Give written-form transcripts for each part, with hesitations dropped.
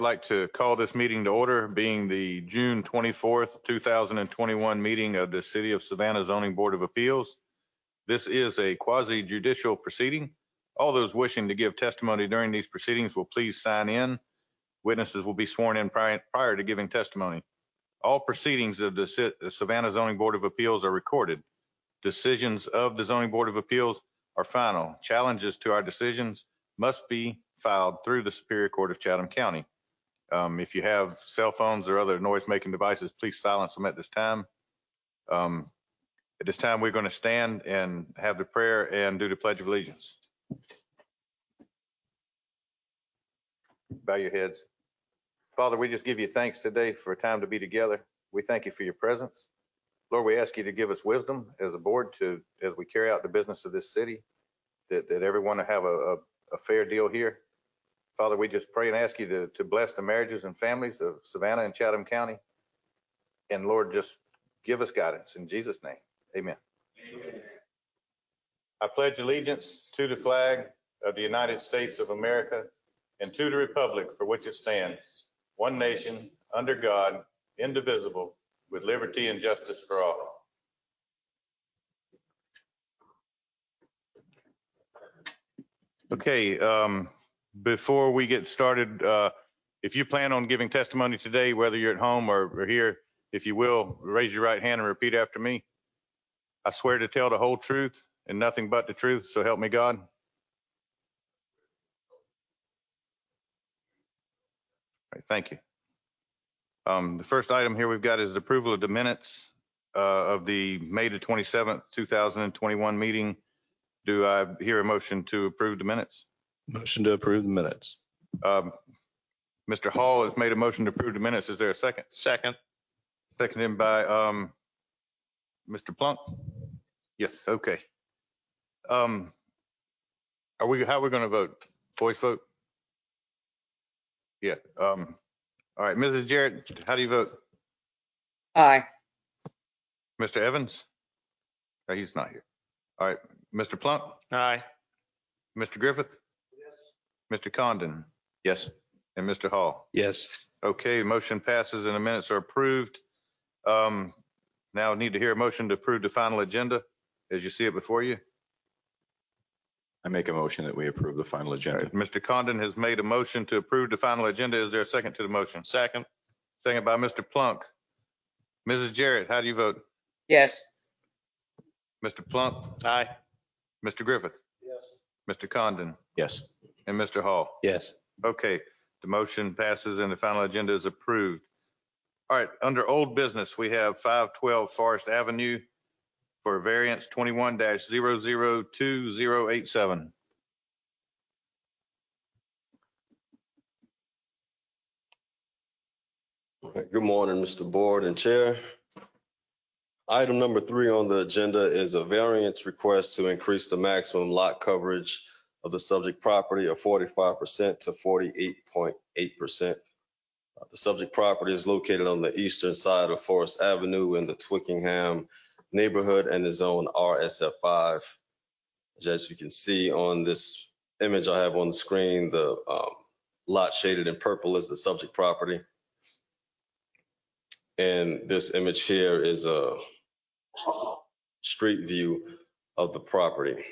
I'd like to call this meeting to order, being the June 24th, 2021 meeting of the City of Savannah Zoning Board of Appeals. This is a quasi-judicial proceeding. All those wishing to give testimony during these proceedings will please sign in. Witnesses will be sworn in prior to giving testimony. All proceedings of the Savannah Zoning Board of Appeals are recorded. Decisions of the Zoning Board of Appeals are final. Challenges to our decisions must be filed through the Superior Court of Chatham County. If you have cell phones or other noise-making devices, please silence them at this time. At this time, we're going to stand and have the prayer and do the Pledge of Allegiance. Bow your heads. Father, we just give you thanks today for a time to be together. We thank you for your presence. Lord, we ask you to give us wisdom as a board as we carry out the business of this city, that everyone will have a fair deal here. Father, we just pray and ask you to bless the marriages and families of Savannah and Chatham County. And Lord, just give us guidance in Jesus' name. Amen. Amen. I pledge allegiance to the flag of the United States of America and to the republic for which it stands, one nation, under God, indivisible, with liberty and justice for all. Okay, before we get started, if you plan on giving testimony today, whether you're at home or here, if you will, raise your right hand and repeat after me. I swear to tell the whole truth and nothing but the truth, so help me God. All right, thank you. The first item here we've got is the approval of the minutes of the May the 27th, 2021 meeting. Do I hear a motion to approve the minutes? Motion to approve the minutes. Mr. Hall has made a motion to approve the minutes. Is there a second? Second. Seconded by Mr. Plunk. Yes. Okay. How are we going to vote? Voice vote? Yeah. All right. Mrs. Jarrett, how do you vote? Aye. Mr. Evans? Oh, he's not here. All right. Mr. Plunk? Aye. Mr. Griffith? Yes. Mr. Condon? Yes. And Mr. Hall? Yes. Okay, motion passes and the minutes are approved. Now I need to hear a motion to approve the final agenda as you see it before you. I make a motion that we approve the final agenda. Right. Mr. Condon has made a motion to approve the final agenda. Is there a second to the motion? Second. Second by Mr. Plunk. Mrs. Jarrett, how do you vote? Yes. Mr. Plunk? Aye. Mr. Griffith? Yes. Mr. Condon? Yes. And Mr. Hall? Yes. Okay, the motion passes and the final agenda is approved. All right, under old business, we have 512 Forest Avenue for variance 21-002087. Good morning, Mr. Board and Chair. Item number 3 on the agenda is a variance request to increase the maximum lot coverage of the subject property of 45% to 48.8%. The subject property is located on the eastern side of Forest Avenue in the Twickenham neighborhood and is zoned RSF5. As you can see on this image I have on the screen, the lot shaded in purple is the subject property. And this image here is a street view of the property.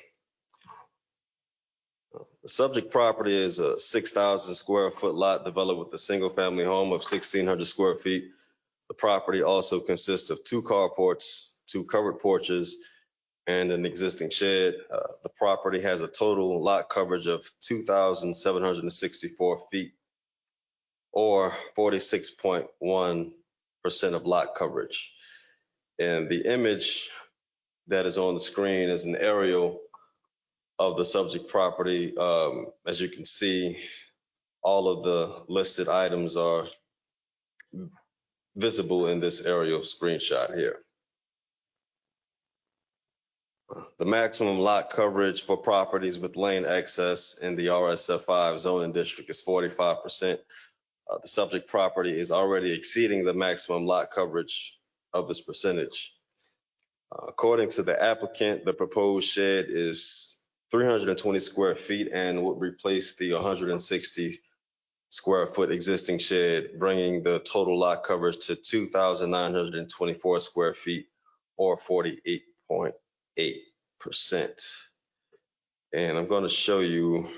The subject property is a 6,000 square foot lot developed with a single family home of 1,600 square feet. The property also consists of 2 carports, 2 covered porches, and an existing shed. The property has a total lot coverage of 2,764 feet or 46.1% of lot coverage. And the image that is on the screen is an aerial of the subject property. As you can see, all of the listed items are visible in this aerial screenshot here. The maximum lot coverage for properties with lane access in the RSF5 zoning district is 45%. The subject property is already exceeding the maximum lot coverage of this percentage. According to the applicant, the proposed shed is 320 square feet and would replace the 160 square foot existing shed, bringing the total lot coverage to 2,924 square feet or 48.8%. And I'm going to show you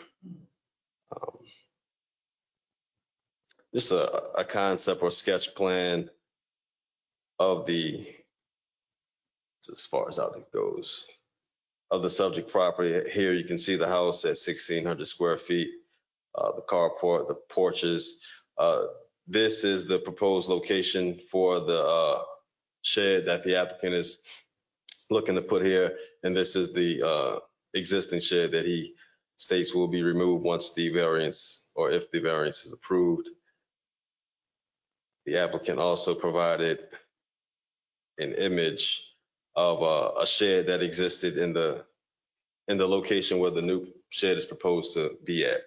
just a concept or sketch plan of as far as out it goes, of the subject property. Here you can see the house at 1,600 square feet, the carport, the porches. This is the proposed location for the shed that the applicant is looking to put here. And this is the existing shed that he states will be removed once the variance, or if the variance is approved. The applicant also provided an image of a shed that existed in the location where the new shed is proposed to be at.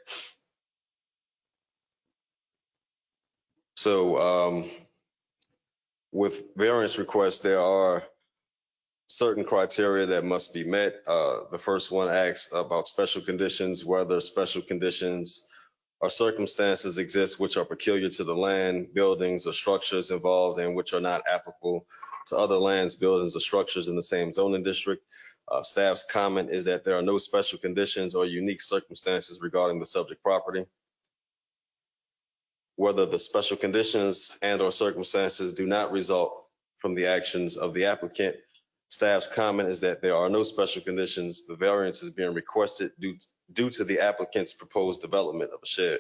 So with variance requests, there are certain criteria that must be met. The first one asks about special conditions, whether special conditions or circumstances exist which are peculiar to the land, buildings, or structures involved and which are not applicable to other lands, buildings, or structures in the same zoning district. Staff's comment is that there are no special conditions or unique circumstances regarding the subject property. Whether the special conditions and or circumstances do not result from the actions of the applicant, staff's comment is that there are no special conditions. The variance is being requested due to the applicant's proposed development of a shed.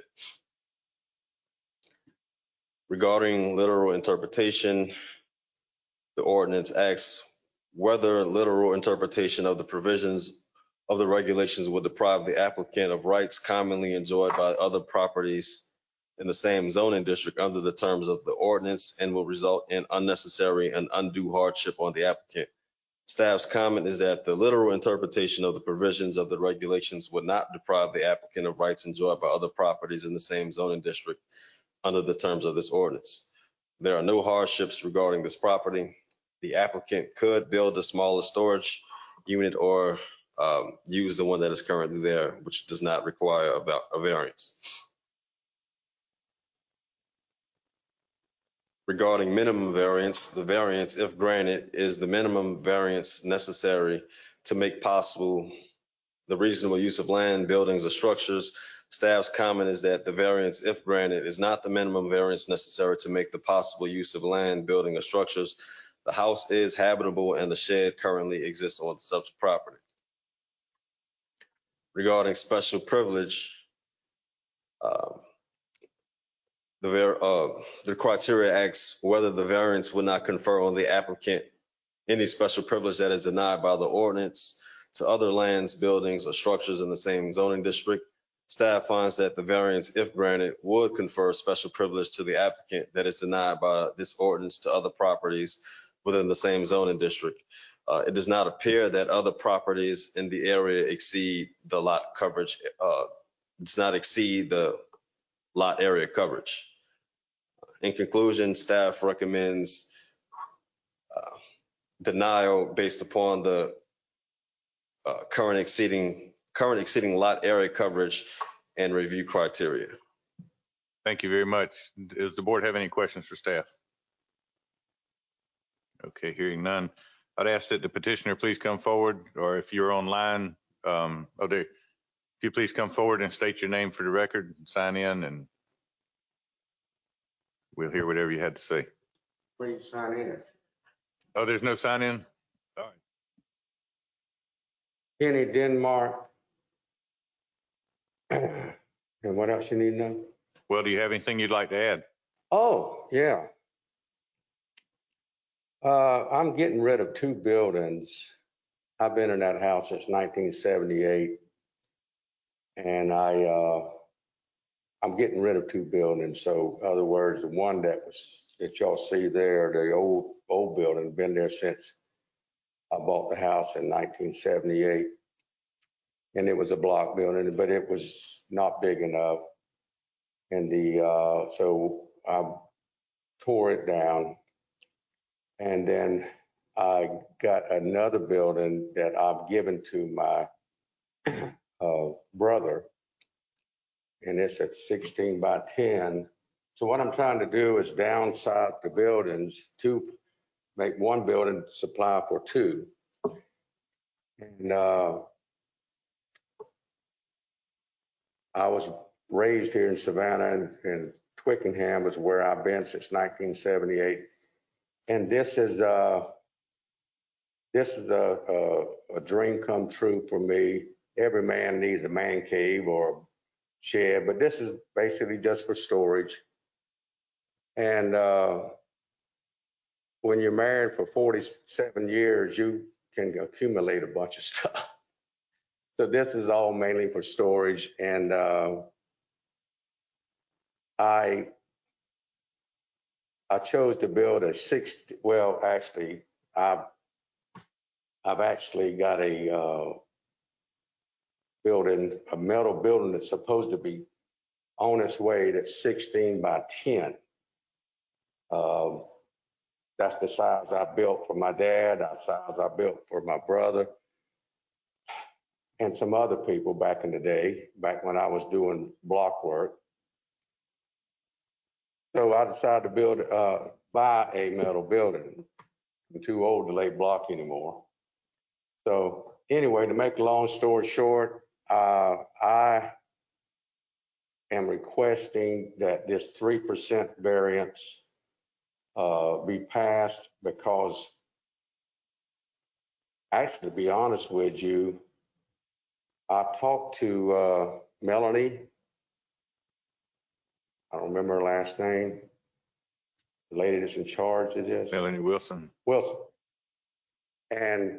Regarding literal interpretation, the ordinance asks whether literal interpretation of the provisions of the regulations would deprive the applicant of rights commonly enjoyed by other properties in the same zoning district under the terms of the ordinance and will result in unnecessary and undue hardship on the applicant. Staff's comment is that the literal interpretation of the provisions of the regulations would not deprive the applicant of rights enjoyed by other properties in the same zoning district under the terms of this ordinance. There are no hardships regarding this property. The applicant could build a smaller storage unit or use the one that is currently there, which does not require a variance. Regarding minimum variance, the variance, if granted, is the minimum variance necessary to make possible the reasonable use of land, buildings, or structures. Staff's comment is that the variance, if granted, is not the minimum variance necessary to make the possible use of land, building, or structures. The house is habitable and the shed currently exists on the subject property. Regarding special privilege, the criteria asks whether the variance would not confer on the applicant any special privilege that is denied by the ordinance to other lands, buildings, or structures in the same zoning district. Staff finds that the variance, if granted, would confer special privilege to the applicant that is denied by this ordinance to other properties within the same zoning district. It does not appear that other properties in the area exceed the lot coverage, does not exceed the lot area coverage. In conclusion, staff recommends denial based upon the current exceeding lot area coverage and review criteria. Thank you very much. Does the board have any questions for staff? Okay, hearing none. I'd ask that the petitioner please come forward, or if you're online, if you please come forward and state your name for the record, sign in, and we'll hear whatever you had to say. Please sign in. Oh, there's no sign in? All right. Kenny Denmark. And what else you need to know? Well, do you have anything you'd like to add? Oh, yeah. I'm getting rid of 2 buildings. I've been in that house since 1978. And I'm getting rid of 2 buildings. So in other words, the one that y'all see there, the old building, been there since I bought the house in 1978. And it was a block building, but it was not big enough. And so I tore it down. And then I got another building that I've given to my brother. and it's at 16 by 10. So what I'm trying to do is downsize the buildings to make one building supply for two. And I was raised here in Savannah, and Twickenham is where I've been since 1978. And this is a dream come true for me. Every man needs a man cave or a shed, but this is basically just for storage. And when you're married for 47 years, you can accumulate a bunch of stuff. So this is all mainly for storage. And I chose to build a 60, well, actually, I've actually got a building, a metal building that's supposed to be on its way that's 16 by 10. That's the size I built for my dad, the size I built for my brother, and some other people back in the day, back when I was doing block work. So I decided to buy a metal building. I'm too old to lay block anymore. So anyway, to make a long story short, I am requesting that this 3% variance be passed because, actually, to be honest with you, I talked to Melanie. I don't remember her last name. The lady that's in charge of this. Melanie Wilson. Wilson. And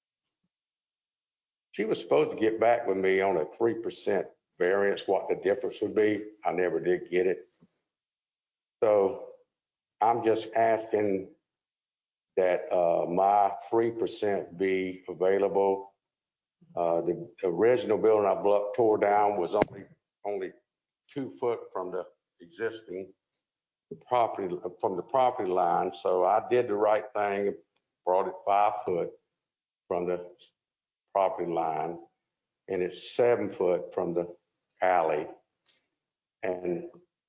she was supposed to get back with me on a 3% variance, what the difference would be. I never did get it. So I'm just asking that my 3% be available. The original building I tore down was only 2 foot from the existing property, from the property line. So I did the right thing, brought it 5 foot from the property line, and it's 7 foot from the alley. And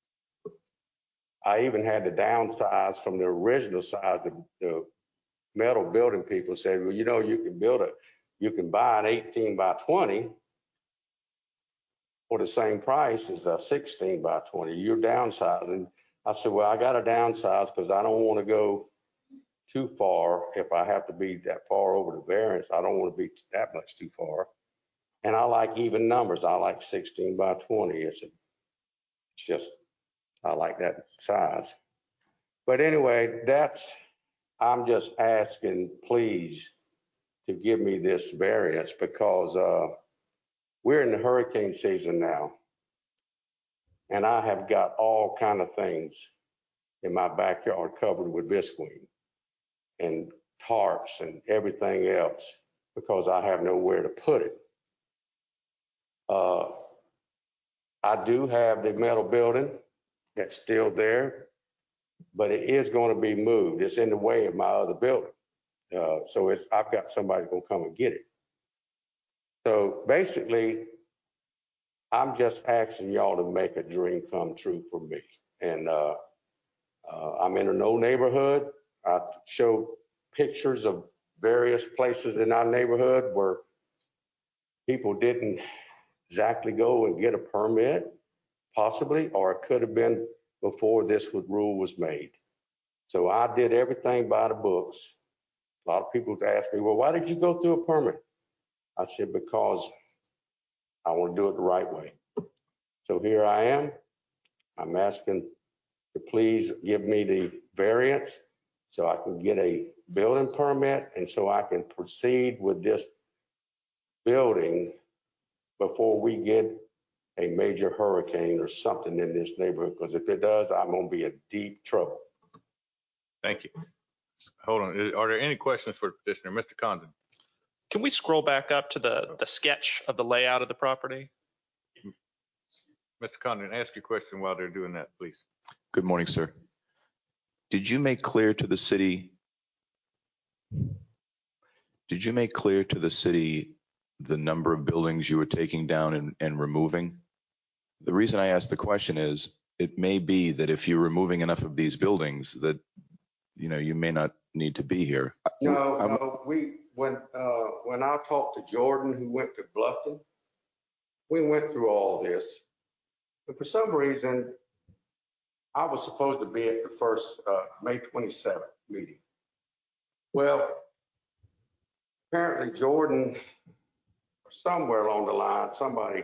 I even had to downsize from the original size. The metal building people said, well, you know, you can buy an 18 by 20 for the same price as a 16 by 20. You're downsizing. I said, well, I got to downsize because I don't want to go too far. If I have to be that far over the variance, I don't want to be that much too far. And I like even numbers. I like 16 by 20. It's just, I like that size. But anyway, I'm just asking, please, to give me this variance because we're in the hurricane season now. And I have got all kind of things in my backyard covered with visqueen and tarps and everything else because I have nowhere to put it. I do have the metal building that's still there, but it is going to be moved. It's in the way of my other building. So I've got somebody going to come and get it. So basically, I'm just asking y'all to make a dream come true for me. And I'm in an old neighborhood. I show pictures of various places in our neighborhood where people didn't exactly go and get a permit, possibly, or it could have been before this rule was made. So I did everything by the books. A lot of people ask me, well, why did you go through a permit? I said, because I want to do it the right way. So here I am. I'm asking to please give me the variance so I can get a building permit and so I can proceed with this building before we get a major hurricane or something in this neighborhood. Because if it does, I'm going to be in deep trouble. Thank you. Hold on. Are there any questions for the petitioner? Mr. Condon. Can we scroll back up to the sketch of the layout of the property? Mr. Condon, ask your question while they're doing that, please. Good morning, sir. Did you make clear to the city the number of buildings you were taking down and removing? The reason I asked the question is, it may be that if you're removing enough of these buildings that, you may not need to be here. No, when I talked to Jordan, who went to Bluffton, we went through all this. But for some reason, I was supposed to be at the first May 27th meeting. Well, apparently Jordan, somewhere along the line, somebody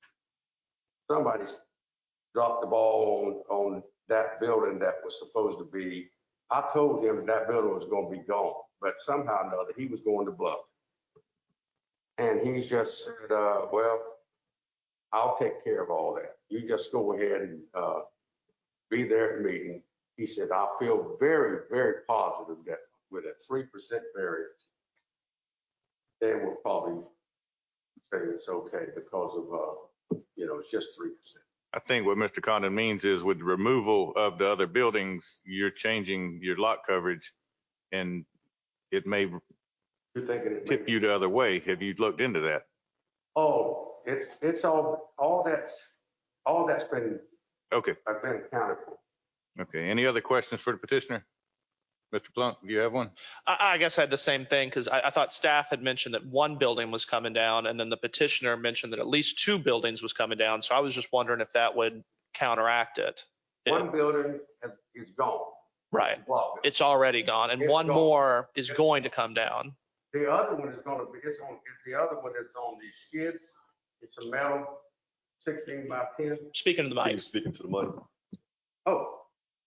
dropped the ball on that building that was supposed to be. I told him that building was going to be gone, but somehow or another, he was going to Bluffton. And he just said, well, I'll take care of all that. You just go ahead and be there at the meeting. He said, I feel very, very positive that with a 3% variance, they will probably say it's okay because of, it's just 3%. I think what Mr. Condon means is with the removal of the other buildings, you're changing your lot coverage and it may You're thinking it tip you the other way. Have you looked into that? Oh, it's all that's been Okay. accounted for. Okay. Any other questions for the petitioner? Mr. Plunk, do you have one? I guess I had the same thing because I thought staff had mentioned that one building was coming down, and then the petitioner mentioned that at least 2 buildings was coming down. So I was just wondering if that would counteract it. One building is gone. Right. Well, It's already gone, and It's one gone. more is going to come down. the other one is going to be, the other one is on the skids. It's a metal 16 by 10. Speaking to the Are mic. you speaking to the mic? Oh.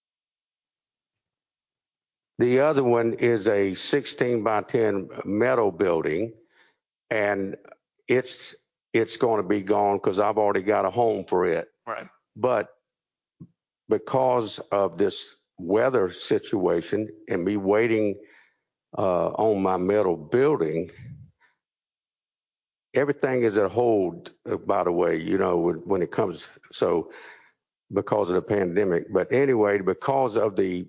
The other one is a 16 by 10 metal building, and it's going to be gone because I've already got a home for it. Right. But because of this weather situation and me waiting on my metal building, everything is at hold, by the way, when it comes, so because of the pandemic. But anyway, because of the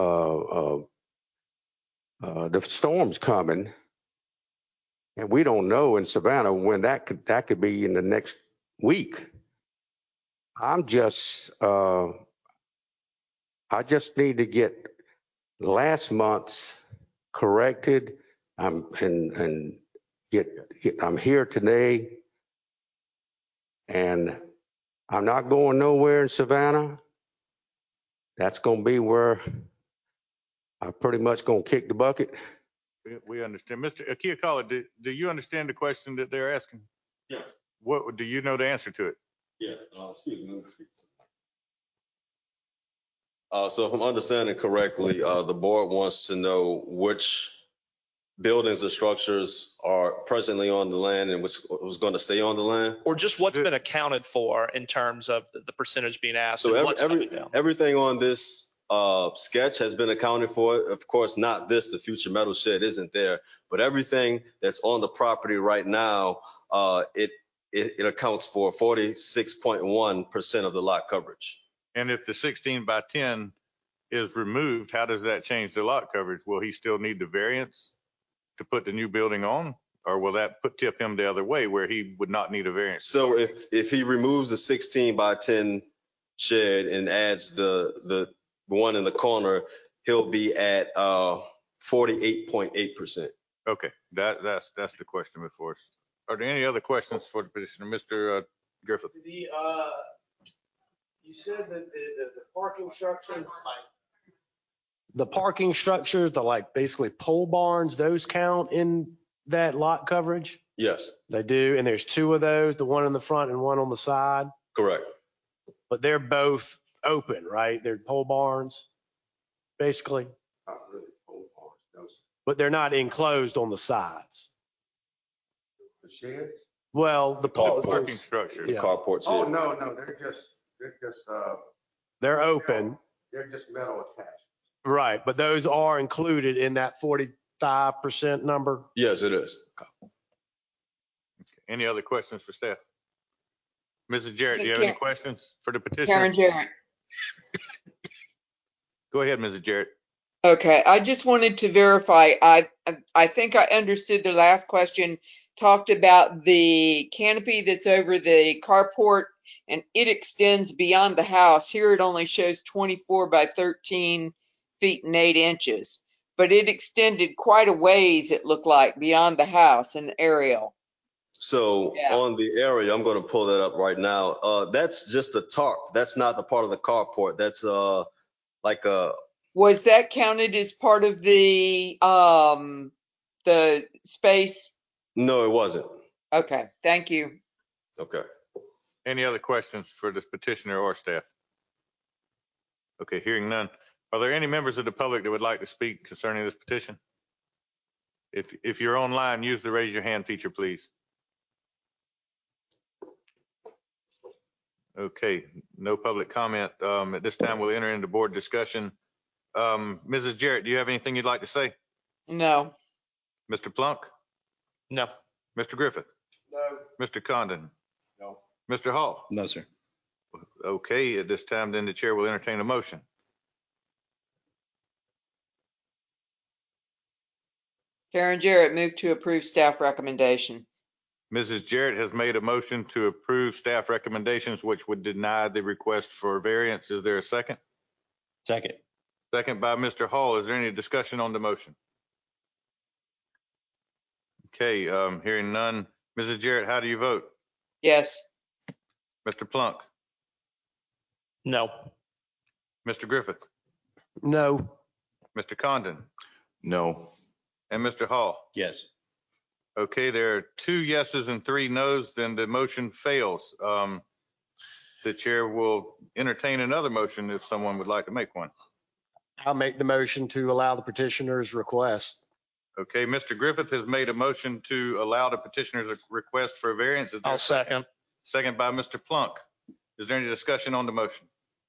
storms coming, and we don't know in Savannah when that could be in the next week. I just need to get last month's corrected. I'm here today, and I'm not going nowhere in Savannah. That's going to be where I'm pretty much going to kick the bucket. We understand. Mr. Akiyakala, do you understand the question that they're asking? Yes. What do you know the answer to it? Yeah, excuse me. So if I'm understanding correctly, the board wants to know which buildings or structures are presently on the land and which was going to stay on the land. Or just what's been accounted for in terms of the percentage being asked So and what's coming down. everything on this sketch has been accounted for. Of course, not this, the future metal shed isn't there, but everything that's on the property right now, it accounts for 46.1% of the lot coverage. And if the 16 by 10 is removed, how does that change the lot coverage? Will he still need the variance to put the new building on? Or will that tip him the other way where he would not need a variance? So if he removes the 16 by 10 shed and adds the one in the corner, he'll be at 48.8%. Okay, that's the question before us. Are there any other questions for the petitioner? Mr. Griffith? You said that the parking structures, the like basically pole barns, those count in that lot coverage? Yes, They do, and there's 2 of those, the one in the front and one on the side, correct. but they're both open, right? They're pole barns, basically, Not really pole barns, no. but they're not enclosed on the sides. The sheds? Well, the Parking structure. The Yeah. carport shed. Oh, no, they're just they're open, they're just metal attached. right? But those are included in that 45% number. Yes, it is. Any other questions for staff? Mrs. Jarrett, do you have Mrs. any questions for the petitioner? Karen Jarrett. Go ahead, Mrs. Jarrett. Okay, I just wanted to verify. I think I understood the last question talked about the canopy that's over the carport, and it extends beyond the house. Here it only shows 24 by 13 feet and 8 inches, but it extended quite a ways, it looked like, beyond the house in the aerial. So Yeah. on the area, I'm going to pull that up right now. That's just a tarp. That's not the part of the carport. That's like a, Was that counted as part of the space? no, it wasn't. Okay, thank you. Okay. Any other questions for this petitioner or staff? Okay, hearing none. Are there any members of the public that would like to speak concerning this petition? If you're online, use the raise your hand feature, please. Okay, no public comment. At this time, we'll enter into board discussion. Mrs. Jarrett, do you have anything you'd like to say? No. Mr. Plunk? No. Mr. Griffith? No. Mr. Condon? No. Mr. Hall? No, sir. Okay, at this time, then the chair will entertain a motion. Karen Jarrett moved to approve staff recommendation. Mrs. Jarrett has made a motion to approve staff recommendations, which would deny the request for variance. Is there a second? Second. Second by Mr. Hall. Is there any discussion on the motion? Okay, hearing none. Mrs. Jarrett, how do you vote? Yes. Mr. Plunk? No. Mr. Griffith? No. Mr. Condon? No. And Mr. Hall? Yes. Okay, there are 2 yeses and 3 nos, then the motion fails. The chair will entertain another motion if someone would like to make one. I'll make the motion to allow the petitioner's request. Okay, Mr. Griffith has made a motion to allow the petitioner's request for a variance. Is there I'll a second? second. Second by Mr. Plunk. Is there any discussion on the motion?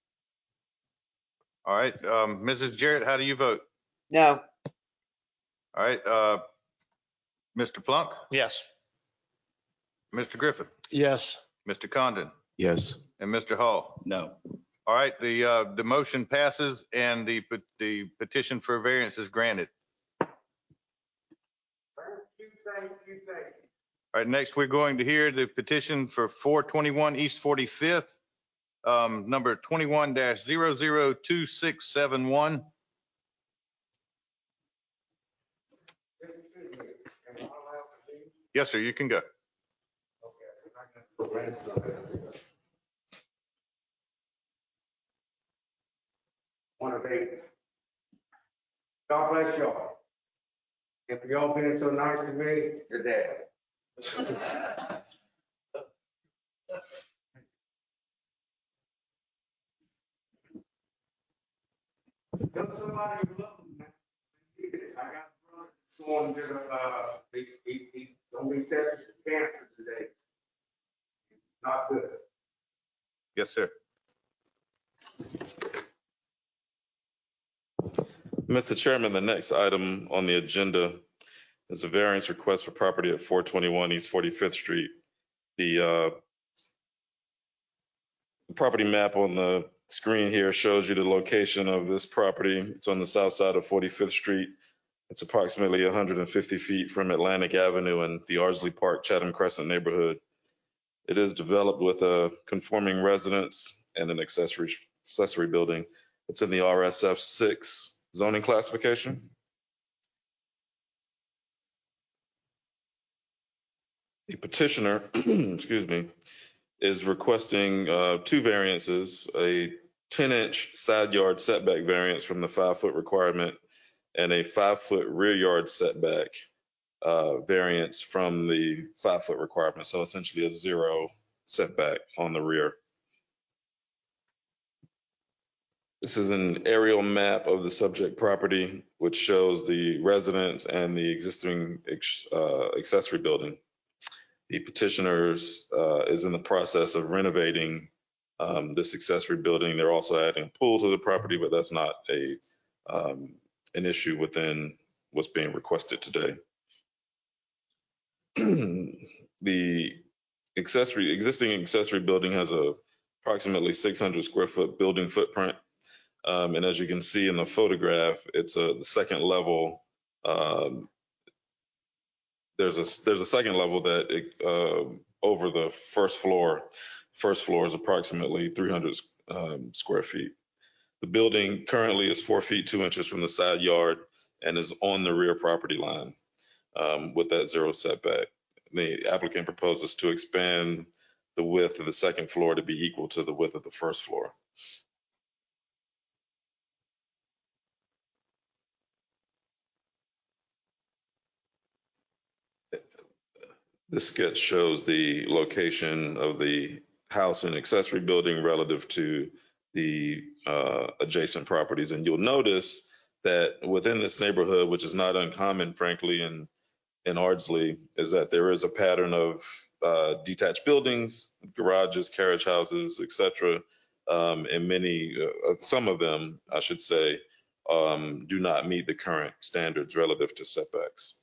All right, Mrs. Jarrett, how do you vote? No. All right, Mr. Plunk, Yes. Mr. Griffith, Yes. Mr. Condon, Yes. and Mr. Hall. No. All right, the motion passes and the petition for variance is granted. All right, next we're going to hear the petition for 421 East 45th, number 21-002671. Yes, sir, you can go. One of eight. God bless y'all. And for y'all being so nice to me, your dad. Tell somebody you love them, man. I got a brother going to he's gonna be tested for cancer today. Not good. Yes, sir. Mr. Chairman, the next item on the agenda is a variance request for property at 421 East 45th Street. The property map on the screen here shows you the location of this property. It's on the south side of 45th Street. It's approximately 150 feet from Atlantic Avenue and the Ardsley Park Chatham Crescent neighborhood. It is developed with a conforming residence and an accessory building. It's in the RSF 6 zoning classification. The petitioner, excuse me, is requesting 2 variances, a 10-inch side yard setback variance from the 5-foot requirement and a 5-foot rear yard setback variance from the 5-foot requirement. So essentially a 0 setback on the rear. This is an aerial map of the subject property, which shows the residence and the existing accessory building. The petitioner is in the process of renovating this accessory building. They're also adding a pool to the property, but that's not an issue within what's being requested today. The existing accessory building has a approximately 600 square foot building footprint. And as you can see in the photograph, it's the second level there's a second level that over the first floor. First floor is approximately 300 square feet. The building currently is 4 feet 2 inches from the side yard and is on the rear property line with that zero setback. The applicant proposes to expand the width of the second floor to be equal to the width of the first floor. This sketch shows the location of the house and accessory building relative to the adjacent properties. And you'll notice that within this neighborhood, which is not uncommon, frankly, in Ardsley, is that there is a pattern of detached buildings, garages, carriage houses, etc. And some of them, I should say, do not meet the current standards relative to setbacks.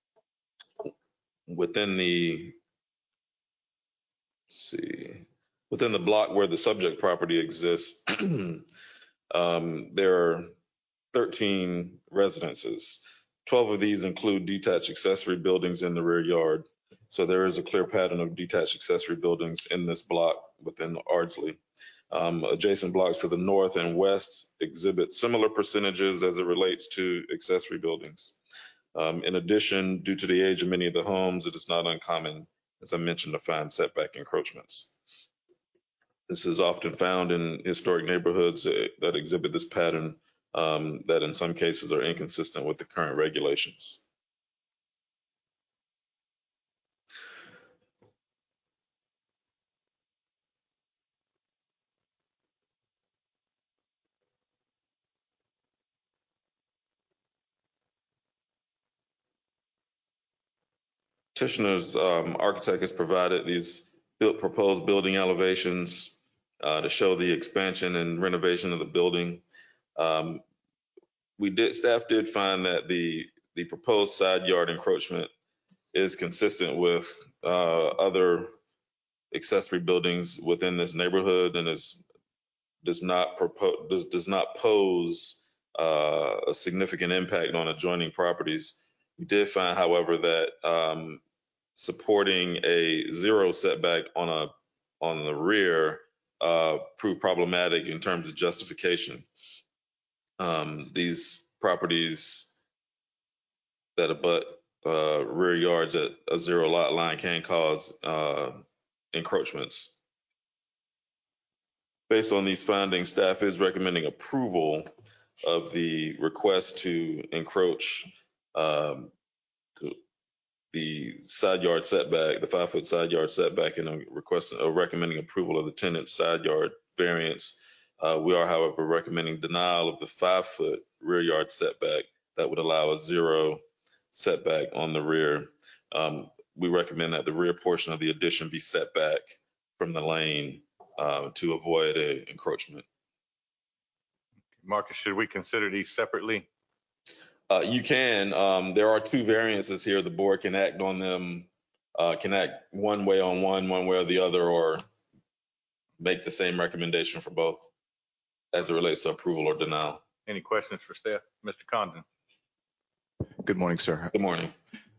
Within the block where the subject property exists, there are 13 residences. 12 of these include detached accessory buildings in the rear yard. So there is a clear pattern of detached accessory buildings in this block within Ardsley. Adjacent blocks to the north and west exhibit similar percentages as it relates to accessory buildings. In addition, due to the age of many of the homes, it is not uncommon, as I mentioned, to find setback encroachments. This is often found in historic neighborhoods that exhibit this pattern that in some cases are inconsistent with the current regulations. Petitioner's architect has provided these proposed building elevations to show the expansion and renovation of the building. Staff did find that the proposed side yard encroachment is consistent with other accessory buildings within this neighborhood and does not pose a significant impact on adjoining properties. We did find, however, that supporting a zero setback on the rear proved problematic in terms of justification. These properties that abut rear yards at a zero lot line can cause encroachments. Based on these findings, staff is recommending approval of the request to encroach the side yard setback, the 5-foot side yard setback, and recommending approval of the tenant's side yard variance. We are, however, recommending denial of the 5-foot rear yard setback that would allow a zero setback on the rear. We recommend that the rear portion of the addition be set back from the lane to avoid an encroachment. Marcus, should we consider these separately? You can. There are 2 variances here. The board can act on them, can act one way on one way or the other, or make the same recommendation for both as it relates to approval or denial. Any questions for staff? Mr. Condon. Good morning, sir. Good morning.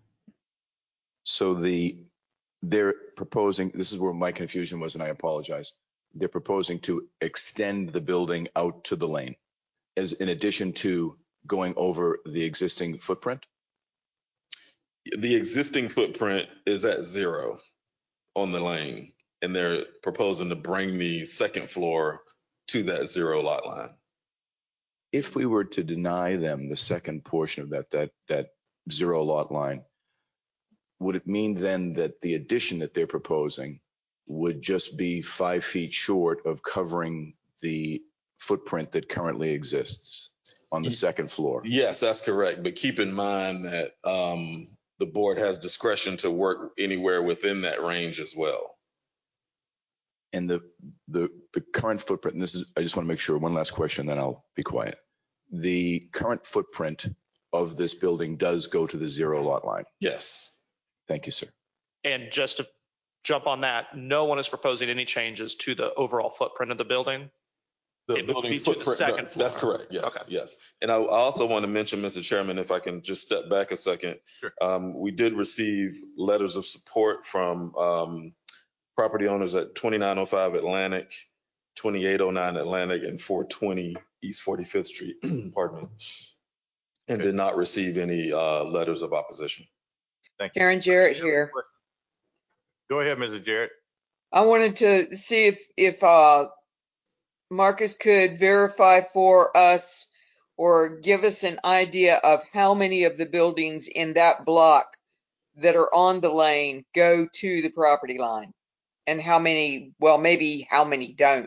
So they're proposing, this is where my confusion was, and I apologize. They're proposing to extend the building out to the lane as in addition to going over the existing footprint? The existing footprint is at 0 on the lane, and they're proposing to bring the second floor to that 0 lot line. If we were to deny them the second portion of that 0 lot line, would it mean then that the addition that they're proposing would just be 5 feet short of covering the footprint that currently exists on the second floor? Yes, that's correct. But keep in mind that the board has discretion to work anywhere within that range as well. And the current footprint, and this is, I just want to make sure, one last question, then I'll be quiet. The current footprint of this building does go to the 0 lot line? Yes. Thank you, sir. And just to jump on that, no one is proposing any changes to the overall footprint of the building? The It would building be to the footprint, second that's floor. correct, yes, Okay. yes. And I also want to mention, Mr. Chairman, if I can just step back a second. Sure. We did receive letters of support from property owners at 2905 Atlantic, 2809 Atlantic, and 420 East 45th Street, pardon me, and Okay. did not receive any letters of opposition. Thank you. Karen Jarrett here. Go ahead, Mrs. Jarrett. I wanted to see if Marcus could verify for us or give us an idea of how many of the buildings in that block that are on the lane go to the property line, and how many, well, maybe how many don't.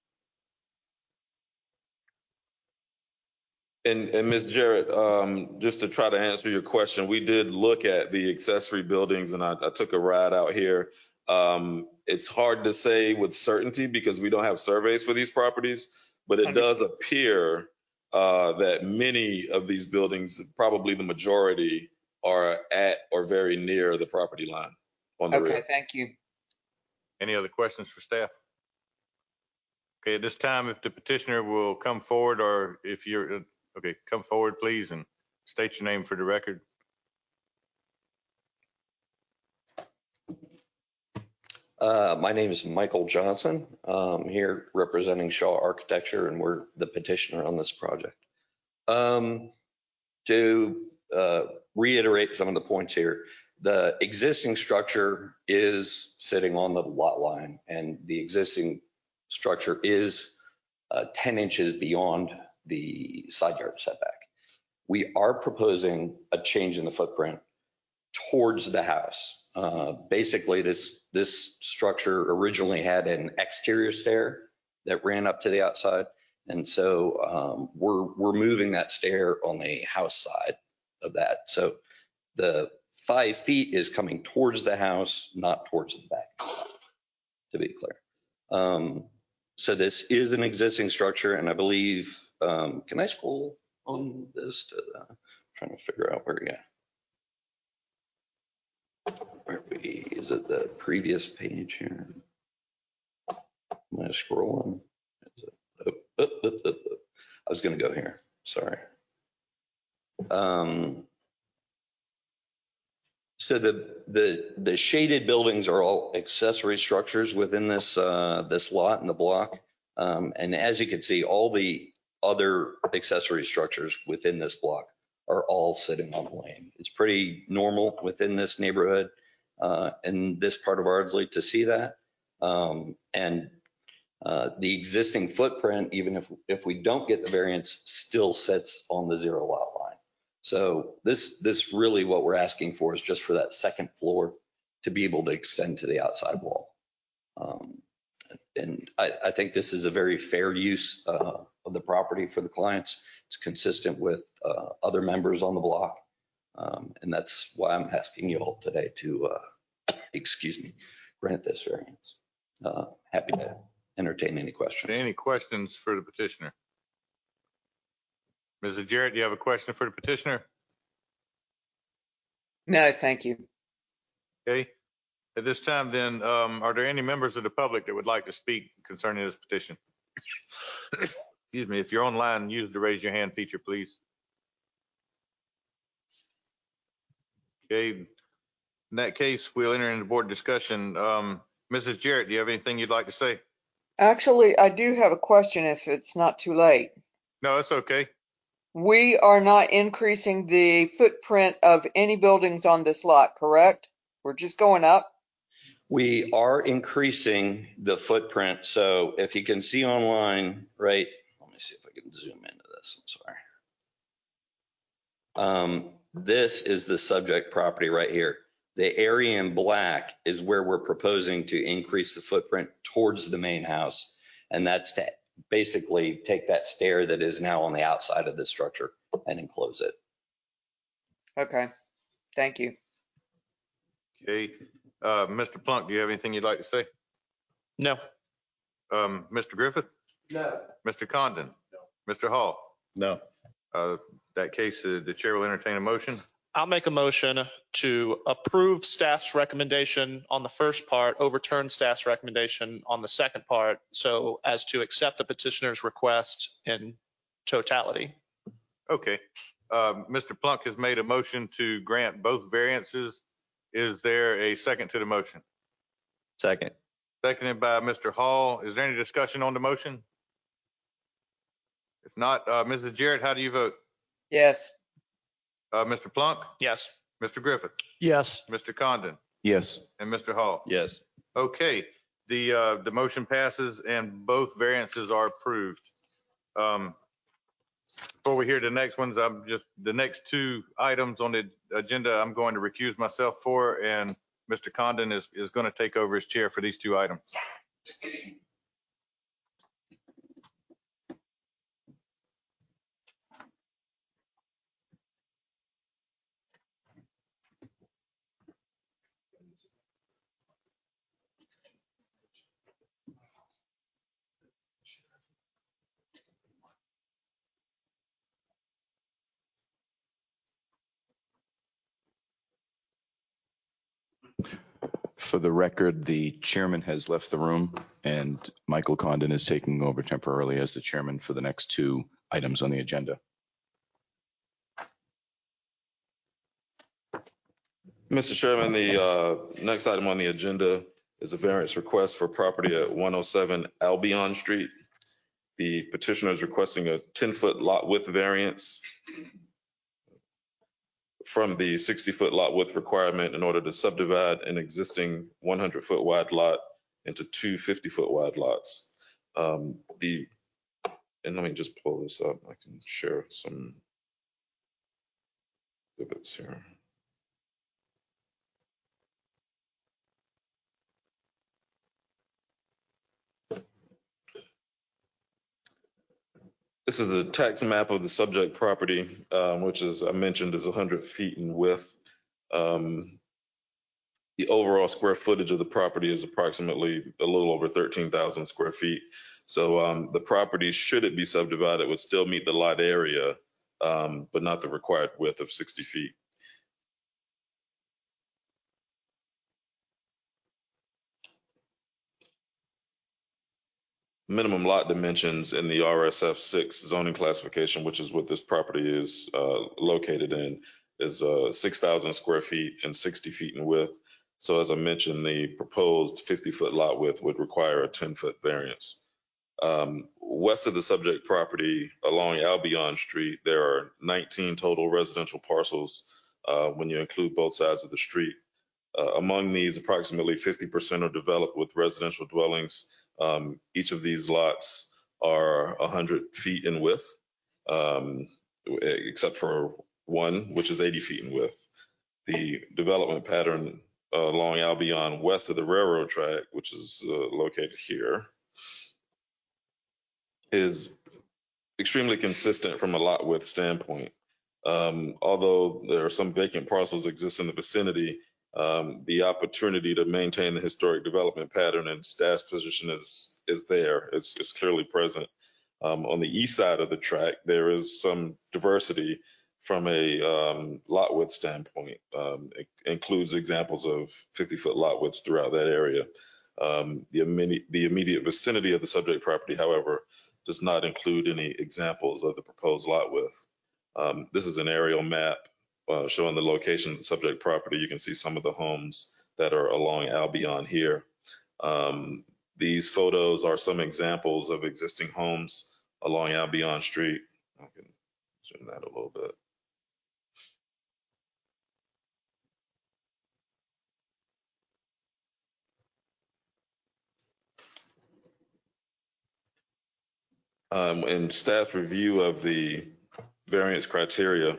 And Ms. Jarrett, just to try to answer your question, we did look at the accessory buildings, and I took a ride out here. It's hard to say with certainty because we don't have surveys for these properties, but it does appear that many of these buildings, probably the majority, are at or very near the property line on the Okay, rear. thank you. Any other questions for staff? Okay, at this time, if the petitioner will come forward, or if you're, okay, come forward, please, and state your name for the record. My name is Michael Johnson. I'm here representing Shaw Architecture, and we're the petitioner on this project. To reiterate some of the points here, the existing structure is sitting on the lot line, and the existing structure is 10 inches beyond the side yard setback. We are proposing a change in the footprint towards the house. Basically, this structure originally had an exterior stair that ran up to the outside. And so we're moving that stair on the house side of that. So the 5 feet is coming towards the house, not towards the back, to be clear. So this is an existing structure, and I believe, can I scroll on this to trying to figure out where, yeah. Where we, is it the previous page here? Am I scrolling? Is it, I was going to go here. Sorry. So the shaded buildings are all accessory structures within this this lot in the block. And as you can see, all the other accessory structures within this block are all sitting on the lane. It's pretty normal within this neighborhood in this part of Ardsley to see that. And the existing footprint, even if we don't get the variance, still sits on the 0 lot line. So this really what we're asking for is just for that second floor to be able to extend to the outside wall. And I think this is a very fair use of the property for the clients. It's consistent with other members on the block. And that's why I'm asking you all today to, excuse me, grant this variance. Happy to entertain any questions. Any questions for the petitioner? Mrs. Jarrett, do you have a question for the petitioner? No, thank you. Okay. At this time, then, are there any members of the public that would like to speak concerning this petition? Excuse me, if you're online, use the raise your hand feature, please. Okay. In that case, we'll enter into board discussion. Mrs. Jarrett, do you have anything you'd like to say? Actually, I do have a question if it's not too late. No, it's okay. We are not increasing the footprint of any buildings on this lot, correct? We're just going up? We are increasing the footprint. So if you can see online, right? Let me see if I can zoom into this. I'm sorry. This is the subject property right here. The area in black is where we're proposing to increase the footprint towards the main house. And that's to basically take that stair that is now on the outside of the structure and enclose it. Okay, thank you. Okay. Mr. Plunk, do you have anything you'd like to say? No. Mr. Griffith? No. Mr. Condon? No. Mr. Hall? No. That case, the chair will entertain a motion. I'll make a motion to approve staff's recommendation on the first part, overturn staff's recommendation on the second part, so as to accept the petitioner's request in totality. Okay. Mr. Plunk has made a motion to grant both variances. Is there a second to the motion? Second. Seconded by Mr. Hall. Is there any discussion on the motion? If not, Mrs. Jarrett, how do you vote? Yes. Mr. Plunk, Yes. Mr. Griffith, Yes. Mr. Condon, Yes. and Mr. Hall. Yes. Okay, the motion passes and both variances are approved. Before we hear the next ones, the next two items on the agenda, I'm going to recuse myself for, and Mr. Condon is going to take over as chair for these two items. For the record, the chairman has left the room and Michael Condon is taking over temporarily as the chairman for the next two items on the agenda. Mr. Chairman, the next item on the agenda is a variance request for property at 107 Albion Street. The petitioner is requesting a 10-foot lot width variance from the 60-foot lot width requirement in order to subdivide an existing 100-foot wide lot into two 50-foot wide lots. And let me just pull this up. I can share some exhibits here. This is a tax map of the subject property, which, as I mentioned, is 100 feet in width. The overall square footage of the property is approximately a little over 13,000 square feet. So the property, should it be subdivided, would still meet the lot area, but not the required width of 60 feet. Minimum lot dimensions in the RSF 6 zoning classification, which is what this property is located in, is 6,000 square feet and 60 feet in width. So as I mentioned, the proposed 50-foot lot width would require a 10-foot variance. West of the subject property along Albion Street, there are 19 total residential parcels when you include both sides of the street. Among these, approximately 50% are developed with residential dwellings. Each of these lots are 100 feet in width, except for one, which is 80 feet in width. The development pattern along Albion west of the railroad track, which is located here, is extremely consistent from a lot width standpoint. Although there are some vacant parcels exist in the vicinity, the opportunity to maintain the historic development pattern and staff's position is there. It's clearly present. On the east side of the track, there is some diversity from a lot width standpoint. It includes examples of 50-foot lot widths throughout that area. The immediate vicinity of the subject property, however, does not include any examples of the proposed lot width. This is an aerial map showing the location of the subject property. You can see some of the homes that are along Albion here. These photos are some examples of existing homes along Albion Street. I can zoom that a little bit. In staff review of the variance criteria,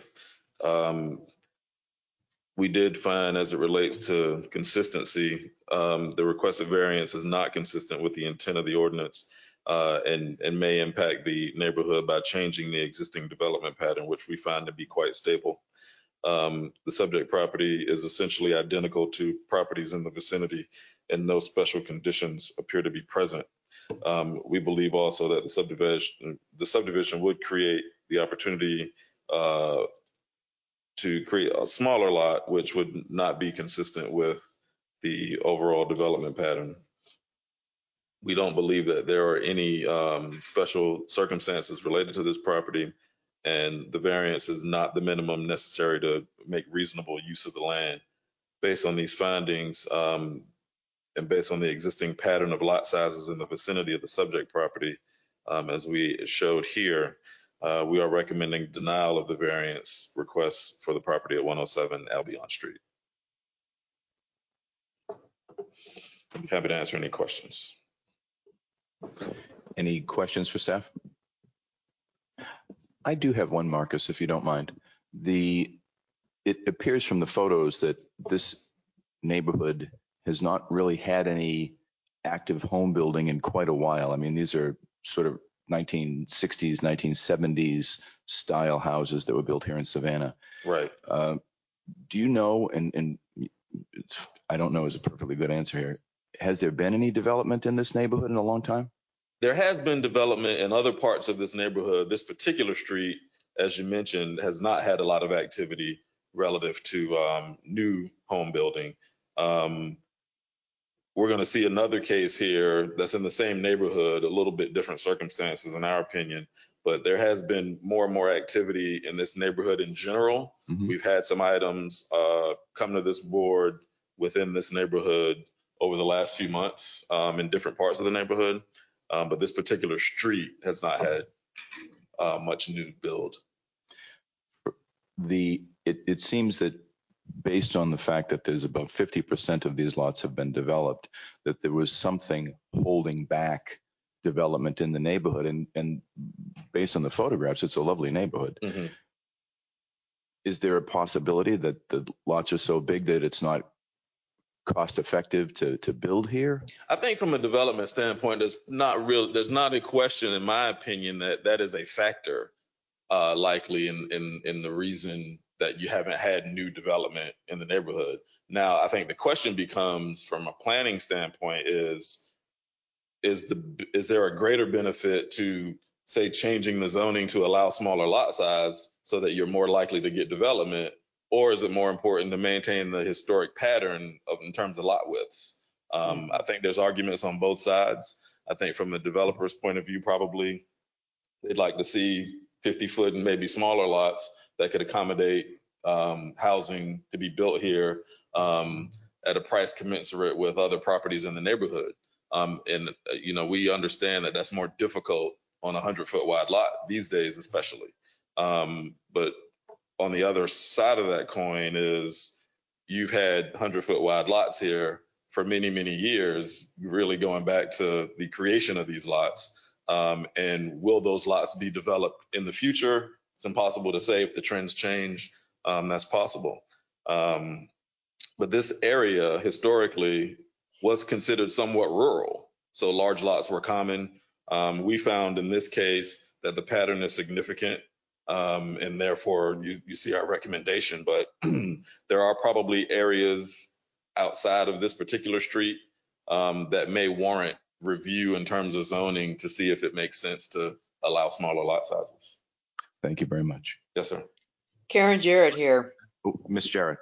we did find, as it relates to consistency, the requested variance is not consistent with the intent of the ordinance and may impact the neighborhood by changing the existing development pattern, which we find to be quite stable. The subject property is essentially identical to properties in the vicinity, and no special conditions appear to be present. We believe also that the subdivision would create the opportunity to create a smaller lot, which would not be consistent with the overall development pattern. We don't believe that there are any special circumstances related to this property, and the variance is not the minimum necessary to make reasonable use of the land. Based on these findings, and based on the existing pattern of lot sizes in the vicinity of the subject property, as we showed here, we are recommending denial of the variance request for the property at 107 Albion Street. I'm happy to answer any questions. Any questions for staff? I do have one, Marcus, if you don't mind. It appears from the photos that this neighborhood has not really had any active home building in quite a while. I mean, these are sort of 1960s, 1970s style houses that were built here in Savannah. Right. Do you know, and I don't know is a perfectly good answer here, has there been any development in this neighborhood in a long time? There has been development in other parts of this neighborhood. This particular street, as you mentioned, has not had a lot of activity relative to new home building. We're going to see another case here that's in the same neighborhood, a little bit different circumstances in our opinion, but there has been more and more activity in this neighborhood in general. Mm-hmm. We've had some items come to this board within this neighborhood over the last few months in different parts of the neighborhood. But this particular street has not had much new build. It seems that based on the fact that there's about 50% of these lots have been developed, that there was something holding back development in the neighborhood. And based on the photographs, it's a lovely neighborhood. Mm-hmm. Is there a possibility that the lots are so big that it's not cost effective to build here? I think from a development standpoint, there's not a question, in my opinion, that is a factor likely in the reason that you haven't had new development in the neighborhood. Now, I think the question becomes, from a planning standpoint, is there a greater benefit to, say, changing the zoning to allow smaller lot size so that you're more likely to get development, or is it more important to maintain the historic pattern in terms of lot widths? I think there's arguments on both sides. I think from the developer's point of view, probably they'd like to see 50-foot and maybe smaller lots that could accommodate housing to be built here at a price commensurate with other properties in the neighborhood. We understand that that's more difficult on a 100-foot wide lot these days, especially. But on the other side of that coin is you've had 100-foot wide lots here for many, many years, really going back to the creation of these lots. And will those lots be developed in the future? It's impossible to say. If the trends change, that's possible. But this area historically was considered somewhat rural, so large lots were common. We found in this case that the pattern is significant, and therefore you see our recommendation. But there are probably areas outside of this particular street that may warrant review in terms of zoning to see if it makes sense to allow smaller lot sizes. Thank you very much. Yes, sir. Karen Jarrett here. Oh, Ms. Jarrett.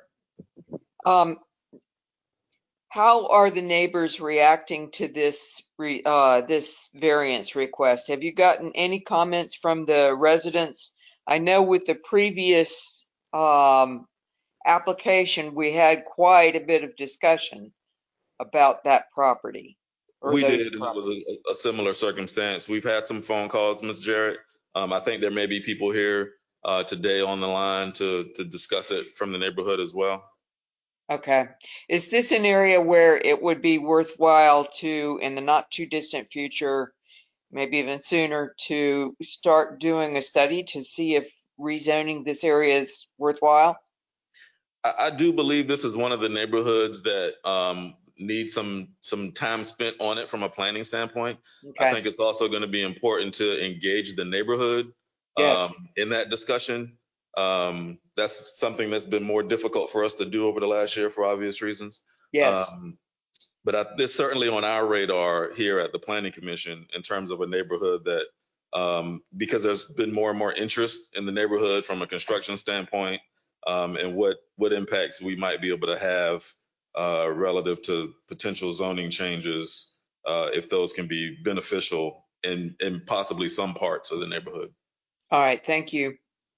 How are the neighbors reacting to this variance request? Have you gotten any comments from the residents? I know with the previous application, we had quite a bit of discussion about that property. We did, and it was a similar circumstance. We've had some phone calls, Ms. Jarrett. I think there may be people here today on the line to discuss it from the neighborhood as well. Okay. Is this an area where it would be worthwhile to, in the not too distant future, maybe even sooner, to start doing a study to see if rezoning this area is worthwhile? I do believe this is one of the neighborhoods that needs some time spent on it from a planning standpoint. Okay. I think it's also going to be important to engage the neighborhood in that discussion. That's something that's been more difficult for us to do over the last year for obvious reasons. Yes. But it's certainly on our radar here at the Planning Commission in terms of a neighborhood that, because there's been more and more interest in the neighborhood from a construction standpoint, and what impacts we might be able to have relative to potential zoning changes, if those can be beneficial in possibly some parts of the neighborhood. All right, thank you.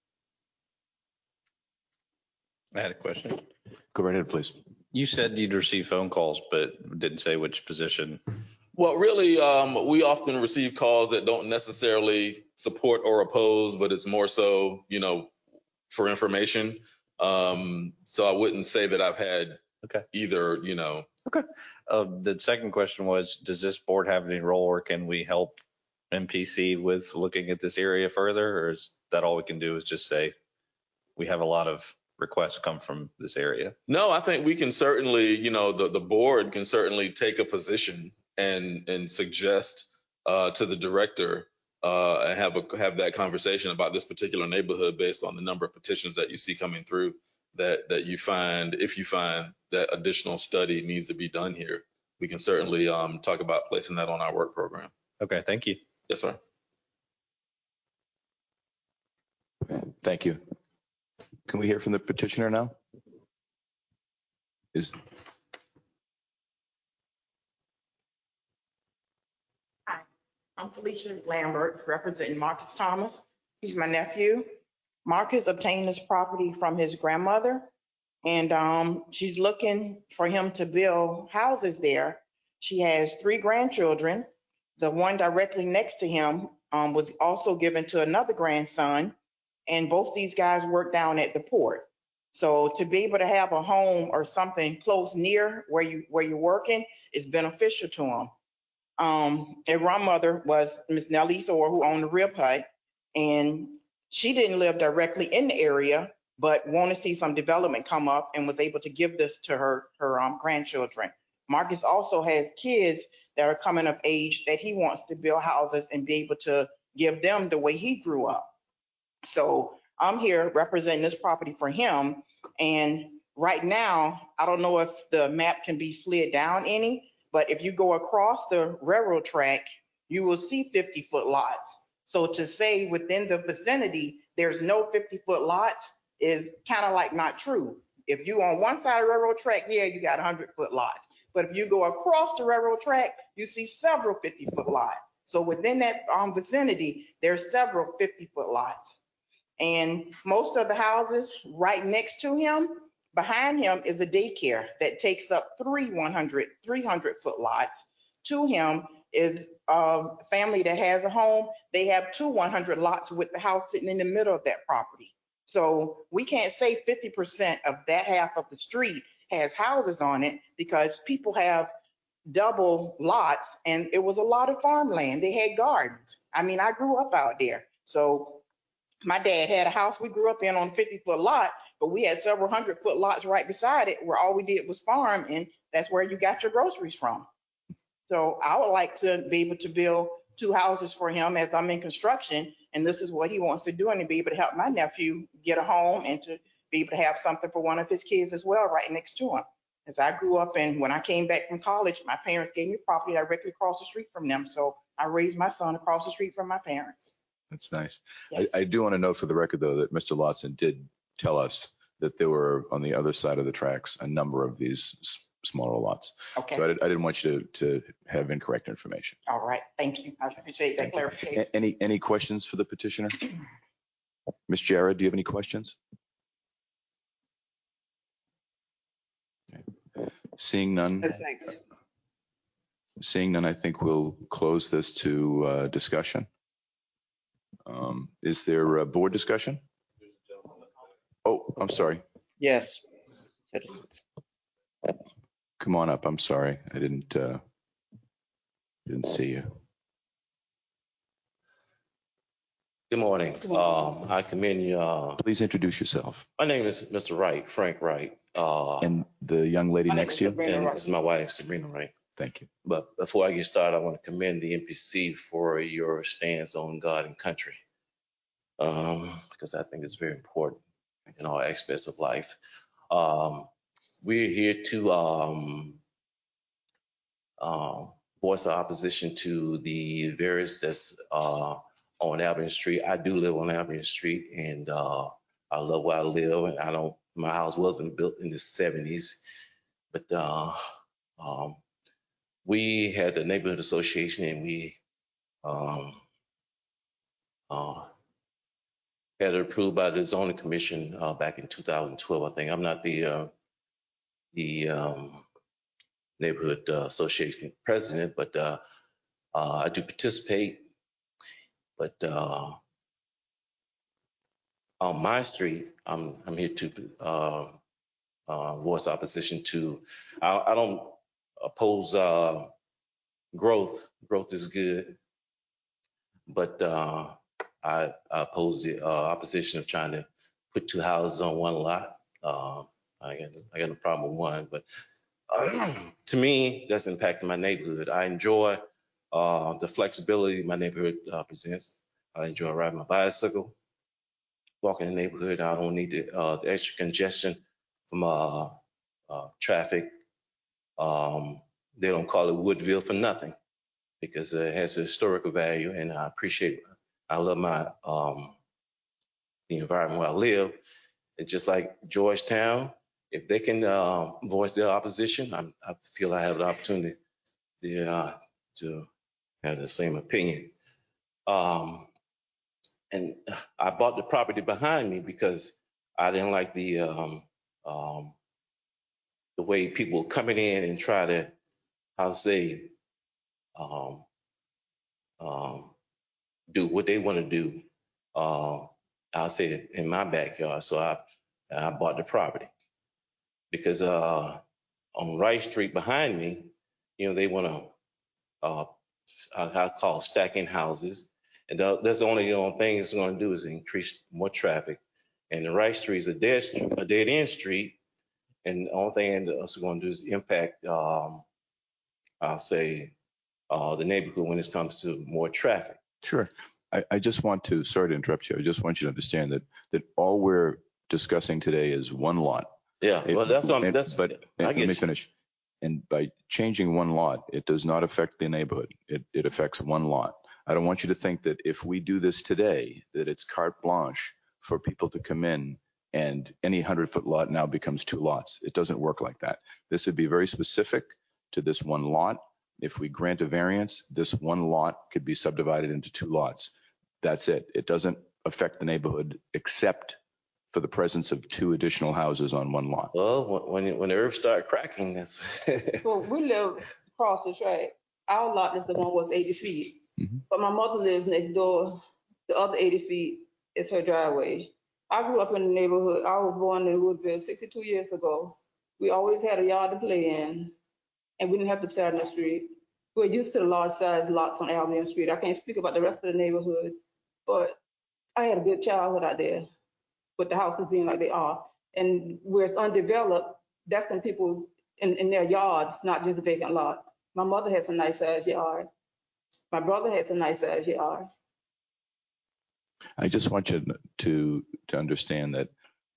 I had a question. Go right ahead, please. You said you'd receive phone calls, but didn't say which position. Well, really, we often receive calls that don't necessarily support or oppose, but it's more so, for information. So I wouldn't say that I've had either, Okay. The second question was, does this board have any role, or can we help MPC with looking at this area further? Or is that all we can do is just say, we have a lot of requests come from this area? No, I think we can certainly, the board can certainly take a position and suggest to the director and have that conversation about this particular neighborhood based on the number of petitions that you see coming through, that you find, if you find that additional study needs to be done here, we can certainly talk about placing that on our work program. Okay, thank you. Yes, sir. Thank you. Can we hear from the petitioner now? Hi, I'm Felicia Lambert, representing Marcus Thomas. He's my nephew. Marcus obtained this property from his grandmother, and she's looking for him to build houses there. She has 3 grandchildren. The one directly next to him was also given to another grandson, and both these guys work down at the port. So to be able to have a home or something close near where you're working is beneficial to them. Their grandmother was Miss Nellie Thor, who owned the Rib Hut, and she didn't live directly in the area, but wanted to see some development come up and was able to give this to her grandchildren. Marcus also has kids that are coming of age that he wants to build houses and be able to give them the way he grew up. So I'm here representing this property for him. And right now, I don't know if the map can be slid down any, but if you go across the railroad track, you will see 50-foot lots. So to say within the vicinity, there's no 50-foot lots is kind of like not true. If you on one side of the railroad track, yeah, you got 100-foot lots. But if you go across the railroad track, you see several 50-foot lots. So within that vicinity, there's several 50-foot lots. And most of the houses right next to him, behind him is a daycare that takes up 300-foot lots. To him is a family that has a home. They have 2 100 lots with the house sitting in the middle of that property. So we can't say 50% of that half of the street has houses on it, because people have double lots, and it was a lot of farmland. They had gardens. I mean, I grew up out there. So my dad had a house we grew up in on a 50-foot lot, but we had several 100-foot lots right beside it where all we did was farm, and that's where you got your groceries from. So I would like to be able to build 2 houses for him as I'm in construction, and this is what he wants to do, and to be able to help my nephew get a home and to be able to have something for one of his kids as well right next to him. As I grew up, and when I came back from college, my parents gave me property directly across the street from them. So I raised my son across the street from my parents. That's nice. Yes. I do want to note for the record, though, that Mr. Lawson did tell us that there were on the other side of the tracks a number of these smaller lots. Okay. So I didn't want you to have incorrect information. All right. Thank you. I appreciate that clarification. Any questions for the petitioner? Ms. Jarrett, do you have any questions? Okay. Seeing none. Thanks. Seeing none, I think we'll close this to discussion. Is there a board discussion? Oh, I'm sorry. Yes. Citizens. Come on up. I'm sorry. I didn't see you. Good morning. I commend you. Please introduce yourself. My name is Mr. Wright, Frank Wright. And the young lady next to you? And this is my wife, Sabrina Wright. Thank you. But before I get started, I want to commend the MPC for your stance on God and country, because I think it's very important in all aspects of life. We're here to voice our opposition to the various that's on Avenue Street. I do live on Avenue Street, and I love where I live, and my house wasn't built in the 70s, but we had the neighborhood association, and we had it approved by the zoning commission back in 2012. I think I'm not the neighborhood association president, but I do participate. But on my street, I'm here to voice opposition to. I don't oppose growth. Growth is good, but I oppose the opposition of trying to put two houses on one lot. I got no problem with one, but to me, that's impacting my neighborhood. I enjoy the flexibility my neighborhood presents. I enjoy riding my bicycle, walking in the neighborhood. I don't need the extra congestion from traffic. They don't call it Woodville for nothing because it has a historical value, and I appreciate it. I love the environment where I live. It's just like Georgetown. If they can voice their opposition, I feel I have the opportunity to have the same opinion. And I bought the property behind me because I didn't like the way people coming in and try to, do what they want to do. I'll say it in my backyard. So I bought the property because on Rice Street behind me, they want to, I call stacking houses. And that's the only thing it's going to do is increase more traffic. And the Rice Street is a dead end street. And the only thing it's going to do is impact, I'll say, the neighborhood when it comes to more traffic. Sure. I just want to, sorry to interrupt you. I just want you to understand that all we're discussing today is one lot. Yeah, well, let me finish. And by changing one lot, it does not affect the neighborhood. It affects one lot. I don't want you to think that if we do this today, that it's carte blanche for people to come in and any 100-foot lot now becomes two lots. It doesn't work like that. This would be very specific to this one lot. If we grant a variance, this one lot could be subdivided into two lots. That's it. It doesn't affect the neighborhood except for the presence of two additional houses on one lot. Well, when the earth started cracking, that's. Well, we live across the track. Our lot is the one was 80 feet. Mm-hmm. But my mother lives next door. The other 80 feet is her driveway. I grew up in the neighborhood. I was born in Woodville 62 years ago. We always had a yard to play in, and we didn't have to play on the street. We're used to the large size lots on Albion Street. I can't speak about the rest of the neighborhood, but I had a good childhood out there with the houses being like they are. And where it's undeveloped, that's when people in their yards, not just vacant lots. My mother has a nice size yard. My brother has a nice size yard. I just want you to understand that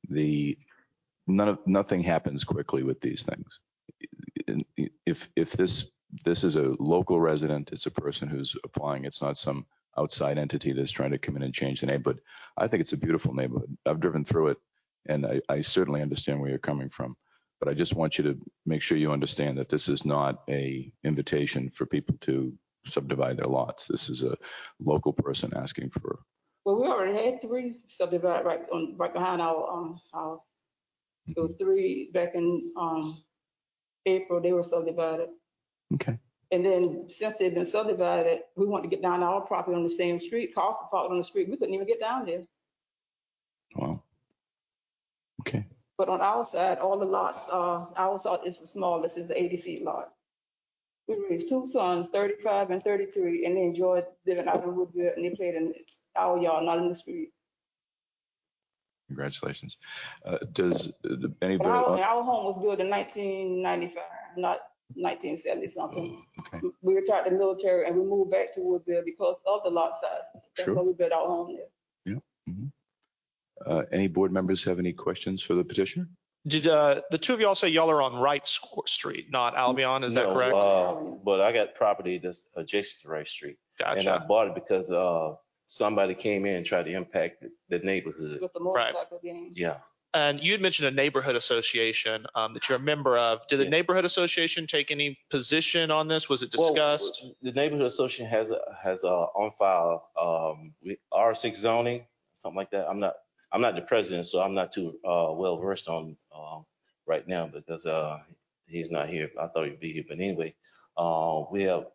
nothing happens quickly with these things. If this is a local resident, it's a person who's applying. It's not some outside entity that's trying to come in and change the neighborhood. I think it's a beautiful neighborhood. I've driven through it, and I certainly understand where you're coming from. But I just want you to make sure you understand that this is not a invitation for people to subdivide their lots. This is a local person asking for. Well, we already had 3 subdivided right behind our house. It was 3 back in April. They were subdivided. Okay. And then since they've been subdivided, we want to get down to our property on the same street. Cars are parked on the street. We couldn't even get down there. Wow. Okay. But on our side, all the lots, our side is the smallest, is the 80 feet lot. We raised 2 sons, 35 and 33, and they enjoyed living out in Woodville, and they played in our yard, not in the street. Congratulations. Does anybody? Our home was built in 1995, not 1970 something. Okay. We retired the military and we moved back to Woodville because of the lot sizes. That's why we built our home there. Yeah. Mm-hmm. Any board members have any questions for the petitioner? Did the two of y'all say y'all are on Wright Street, not Albion? Is that correct? But I got property that's adjacent to Rice Street. Gotcha. And I bought it because somebody came in and tried to impact the neighborhood. With the motorcycle game. Yeah. And you had mentioned a neighborhood association that you're a member of. Did the Yeah. neighborhood association take any position on this? Was it discussed? Well, the neighborhood association has on file R6 zoning, something like that. I'm not the president, so I'm not too well versed on right now because he's not here. I thought he'd be here, but anyway, we have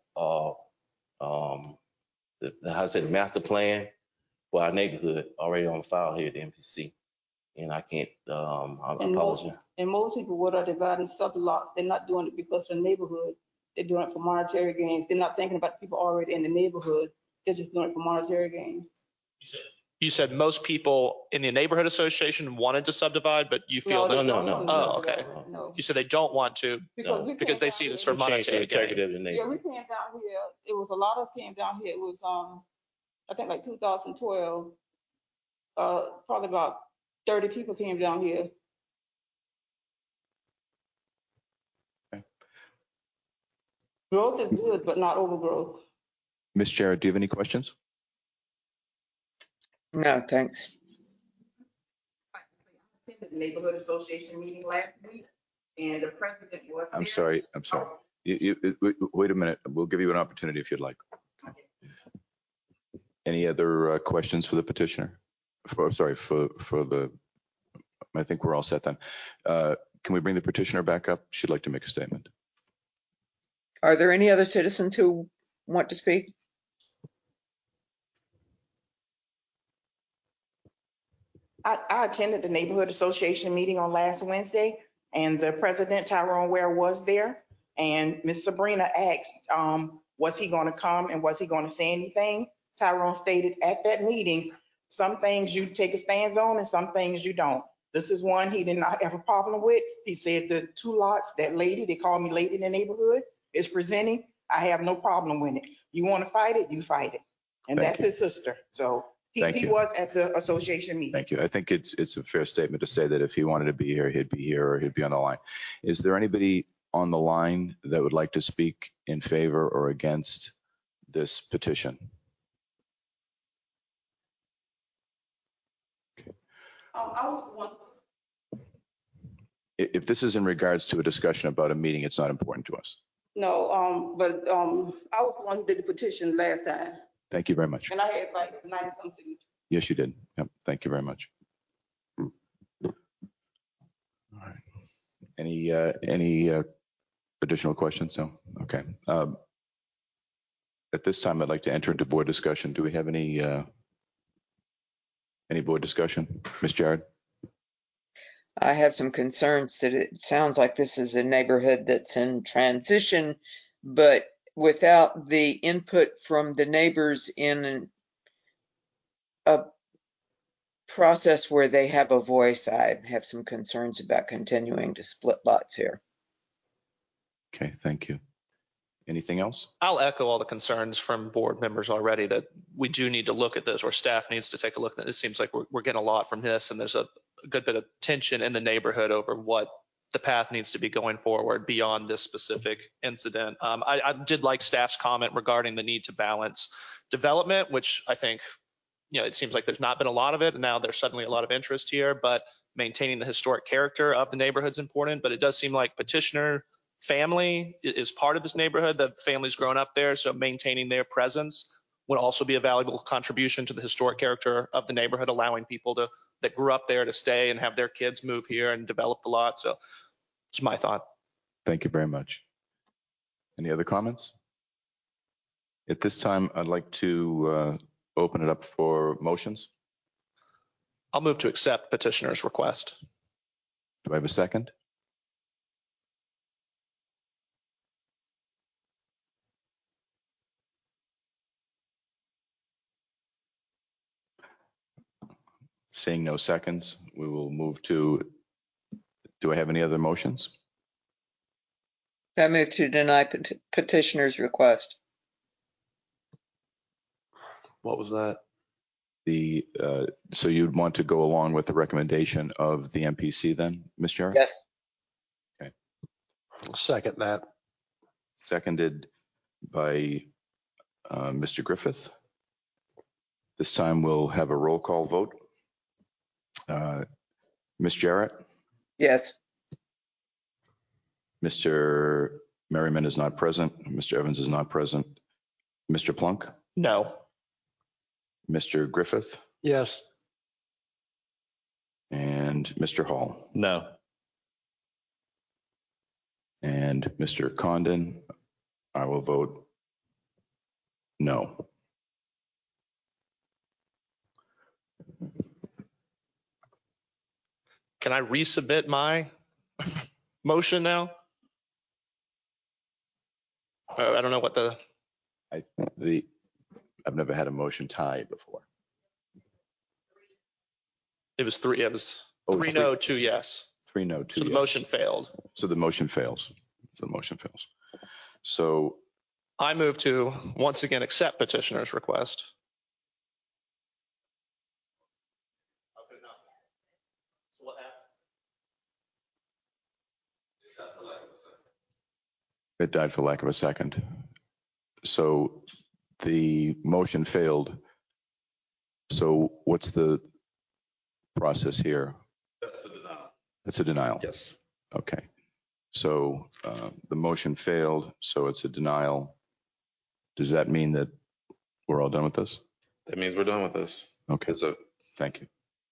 the master plan for our neighborhood already on file here at the MPC, and I can't. I apologize. And most people, what are dividing sublots, they're not doing it because of the neighborhood. They're doing it for monetary gains. They're not thinking about the people already in the neighborhood. They're just doing it for monetary gains. You said most people in the neighborhood association wanted to subdivide, but you feel that. No. Oh, okay. No. You said they don't want to because they see this for monetary gain. Yeah, we came down here. It was a lot of us came down here. It was I think like 2012. Probably about 30 people came down here. Okay. Growth is good, but not overgrowth. Ms. Jarrett, do you have any questions? No, thanks. I attended the neighborhood association meeting last week, and the president was I'm there. sorry. Wait a minute. We'll give you an opportunity if you'd like. Okay. Any other questions for the petitioner? For the, I think we're all set then. Can we bring the petitioner back up? She'd like to make a statement. Are there any other citizens who want to speak? I attended the neighborhood association meeting on last Wednesday, and the president, Tyrone Ware, was there. And Ms. Sabrina asked, was he going to come and was he going to say anything? Tyrone stated at that meeting, some things you take a stance on and some things you don't. This is one he did not have a problem with. He said the 2 lots, that lady, they call me lady in the neighborhood, is presenting. I have no problem with it. You want to fight it, you fight it. And that's his sister. So he was at the association meeting. Thank you. I think it's a fair statement to say that if he wanted to be here, he'd be here or he'd be on the line. Is there anybody on the line that would like to speak in favor or against this petition? I was the one. If this is in regards to a discussion about a meeting, it's not important to us. No, but I was the one who did the petition last time. Thank you very much. And I had like 90-some signatures. Yes, you did. Yep. Thank you very much. All right. Any additional questions? No? Okay. At this time, I'd like to enter into board discussion. Do we have any board discussion? Ms. Jarrett? I have some concerns that it sounds like this is a neighborhood that's in transition, but without the input from the neighbors in a process where they have a voice, I have some concerns about continuing to split lots here. Okay, thank you. Anything else? I'll echo all the concerns from board members already that we do need to look at this, or staff needs to take a look at this. It seems like we're getting a lot from this, and there's a good bit of tension in the neighborhood over what the path needs to be going forward beyond this specific incident. I did like staff's comment regarding the need to balance development, which I think, it seems like there's not been a lot of it, and now there's suddenly a lot of interest here, but maintaining the historic character of the neighborhood's important. But it does seem like petitioner family is part of this neighborhood. The family's grown up there, so maintaining their presence would also be a valuable contribution to the historic character of the neighborhood, allowing people that grew up there to stay and have their kids move here and develop the lot. So it's my thought. Thank you very much. Any other comments? At this time, I'd like to open it up for motions. I'll move to accept petitioner's request. Do I have a second? Seeing no seconds, we will move to, do I have any other motions? I move to deny petitioner's request. What was that? So you'd want to go along with the recommendation of the MPC then, Ms. Jarrett? Yes. Okay. I'll second that. Seconded by Mr. Griffith. This time we'll have a roll call vote. Ms. Jarrett? Yes. Mr. Merriman is not present. Mr. Evans is not present. Mr. Plunk? No. Mr. Griffith? Yes. And Mr. Hall? No. And Mr. Condon? I will vote no. Can I resubmit my motion now? I don't know what I've never had a motion tied before. it was three. It was Oh, it's 3 no, 2 yes. 3 no, 2 So the yes. motion failed. So the motion fails. So I move to once again accept petitioner's request. it died for lack of a second. So the motion failed. So what's the process here? That's a denial. It's a denial. Yes. Okay. So the motion failed, so it's a denial. Does that mean that we're all done with this? That means we're done with this. Okay. So Thank you.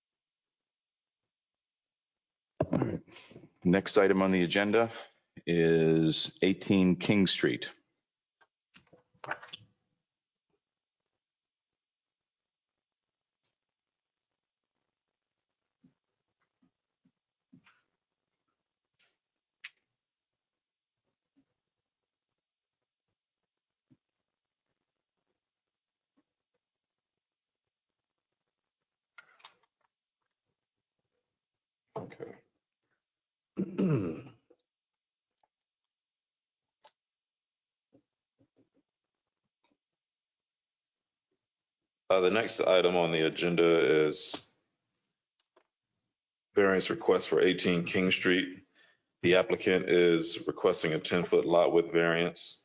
All right. Next item on the agenda is 18 King Street. okay. The next item on the agenda is variance request for 18 King Street. The applicant is requesting a 10-foot lot width variance.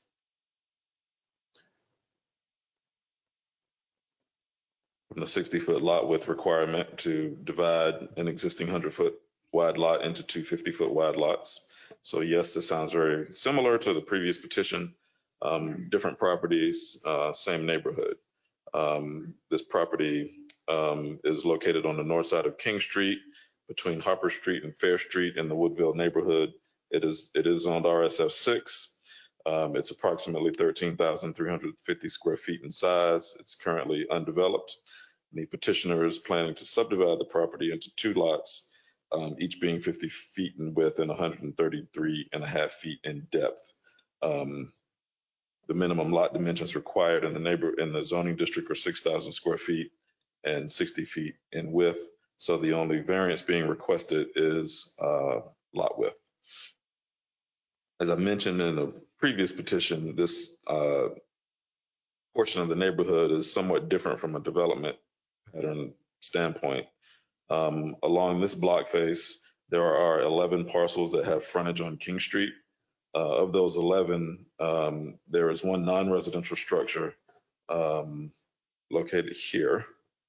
From the 60-foot lot width requirement to divide an existing 100-foot wide lot into two 50-foot wide lots. So yes, this sounds very similar to the previous petition. Different properties, same neighborhood. This property is located on the north side of King Street between Harper Street and Fair Street in the Woodville neighborhood. It is zoned RSF 6. It's approximately 13,350 square feet in size. It's currently undeveloped. The petitioner is planning to subdivide the property into two lots, each being 50 feet in width and 133.5 feet in depth. The minimum lot dimensions required in the zoning district are 6,000 square feet and 60 feet in width. So the only variance being requested is lot width. As I mentioned in the previous petition, this portion of the neighborhood is somewhat different from a development pattern standpoint. Along this block face, there are 11 parcels that have frontage on King Street. Of those 11, there is one non-residential structure located here.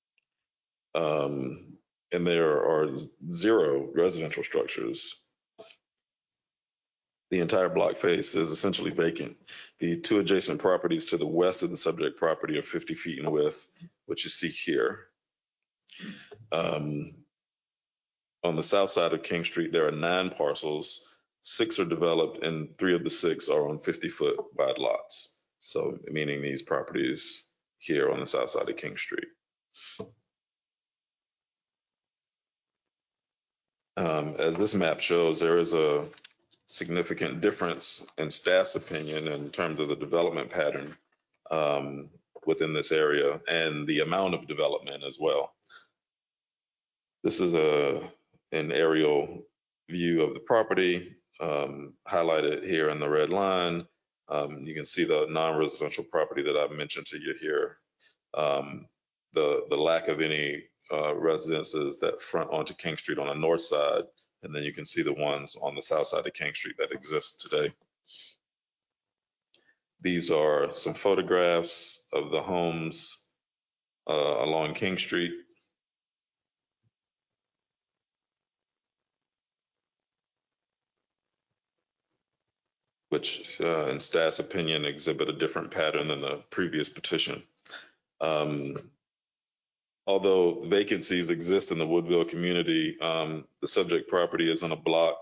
And there are 0 residential structures. The entire block face is essentially vacant. The two adjacent properties to the west of the subject property are 50 feet in width, which you see here. On the south side of King Street, there are 9 parcels. 6 are developed and 3 of the 6 are on 50-foot wide lots. So meaning these properties here on the south side of King Street. As this map shows, there is a significant difference in staff's opinion in terms of the development pattern within this area and the amount of development as well. This is an aerial view of the property highlighted here in the red line. You can see the non-residential property that I've mentioned to you here. The lack of any residences that front onto King Street on the north side, and then you can see the ones on the south side of King Street that exist today. These are some photographs of the homes along King Street. Which in staff's opinion exhibit a different pattern than the previous petition. Although vacancies exist in the Woodville community, the subject property is on a block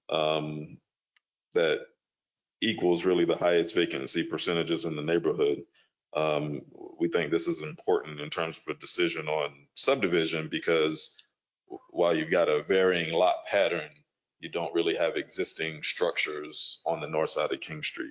that equals really the highest vacancy percentages in the neighborhood. We think this is important in terms of a decision on subdivision because while you've got a varying lot pattern, you don't really have existing structures on the north side of King Street.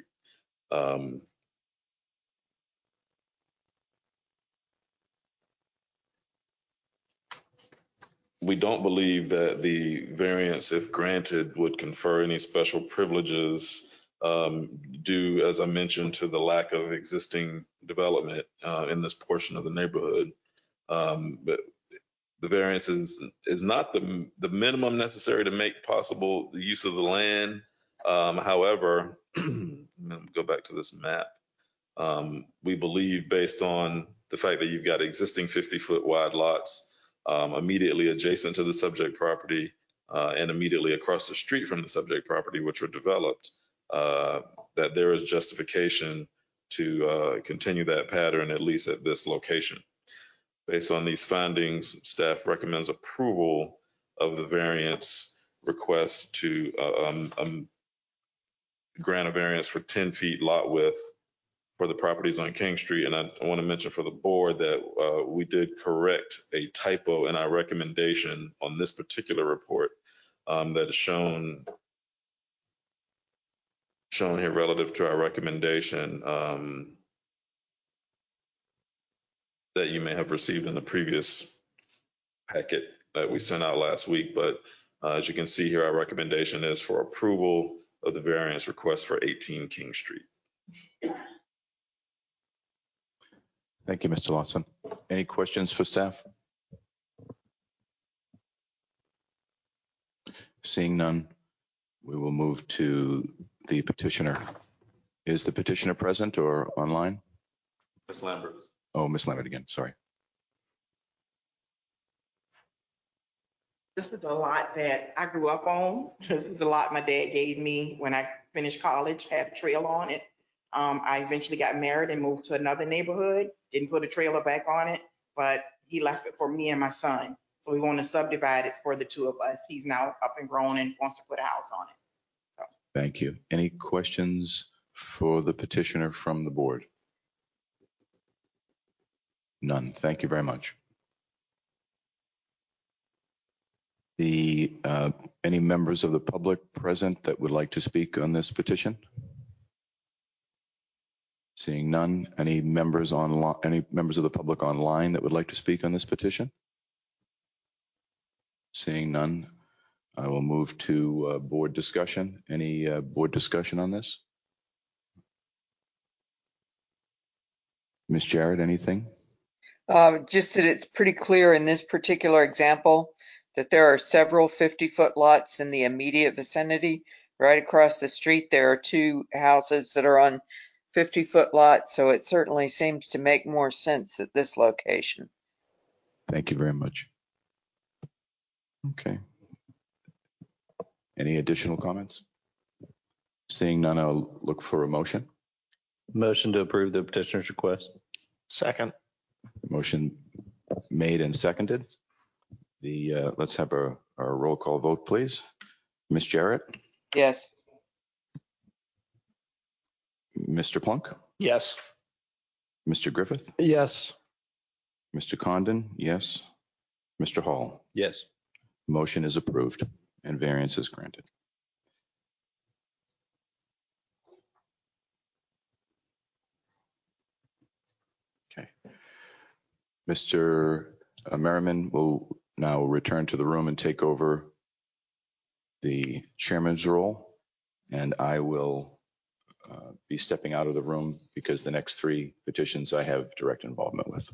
We don't believe that the variance, if granted, would confer any special privileges due, as I mentioned, to the lack of existing development in this portion of the neighborhood. But the variance is not the minimum necessary to make possible the use of the land. However, let me go back to this map. We believe, based on the fact that you've got existing 50-foot wide lots immediately adjacent to the subject property and immediately across the street from the subject property, which were developed, that there is justification to continue that pattern, at least at this location. Based on these findings, staff recommends approval of the variance request to grant a variance for 10 feet lot width for the properties on King Street. And I want to mention for the board that we did correct a typo in our recommendation on this particular report that is shown here relative to our recommendation that you may have received in the previous packet that we sent out last week. But as you can see here, our recommendation is for approval of the variance request for 18 King Street. Thank you, Mr. Lawson. Any questions for staff? Seeing none, we will move to the petitioner. Is the petitioner present or online? Ms. Lambert. Oh, Ms. Lambert again, sorry. This is the lot that I grew up on. This is the lot my dad gave me when I finished college, had a trail on it. I eventually got married and moved to another neighborhood, didn't put a trailer back on it, but he left it for me and my son. So we want to subdivide it for the two of us. He's now up and grown and wants to put a house on it. So. Thank you. Any questions for the petitioner from the board? None. Thank you very much. Any members of the public present that would like to speak on this petition? Seeing none. Any members of the public online that would like to speak on this petition? Seeing none, I will move to board discussion. Any board discussion on this? Ms. Jarrett, anything? Just that it's pretty clear in this particular example that there are several 50-foot lots in the immediate vicinity. Right across the street, there are two houses that are on 50-foot lots, so it certainly seems to make more sense at this location. Thank you very much. Okay. Any additional comments? Seeing none, I'll look for a motion. Motion to approve the petitioner's request. Second. Motion made and seconded. Let's have a roll call vote, please. Ms. Jarrett? Yes. Mr. Plunk? Yes. Mr. Griffith? Yes. Mr. Condon? Yes. Mr. Hall? Yes. Motion is approved and variance is granted. Okay. Mr. Merriman will now return to the room and take over the chairman's role, and I will be stepping out of the room because the next three petitions I have direct involvement with.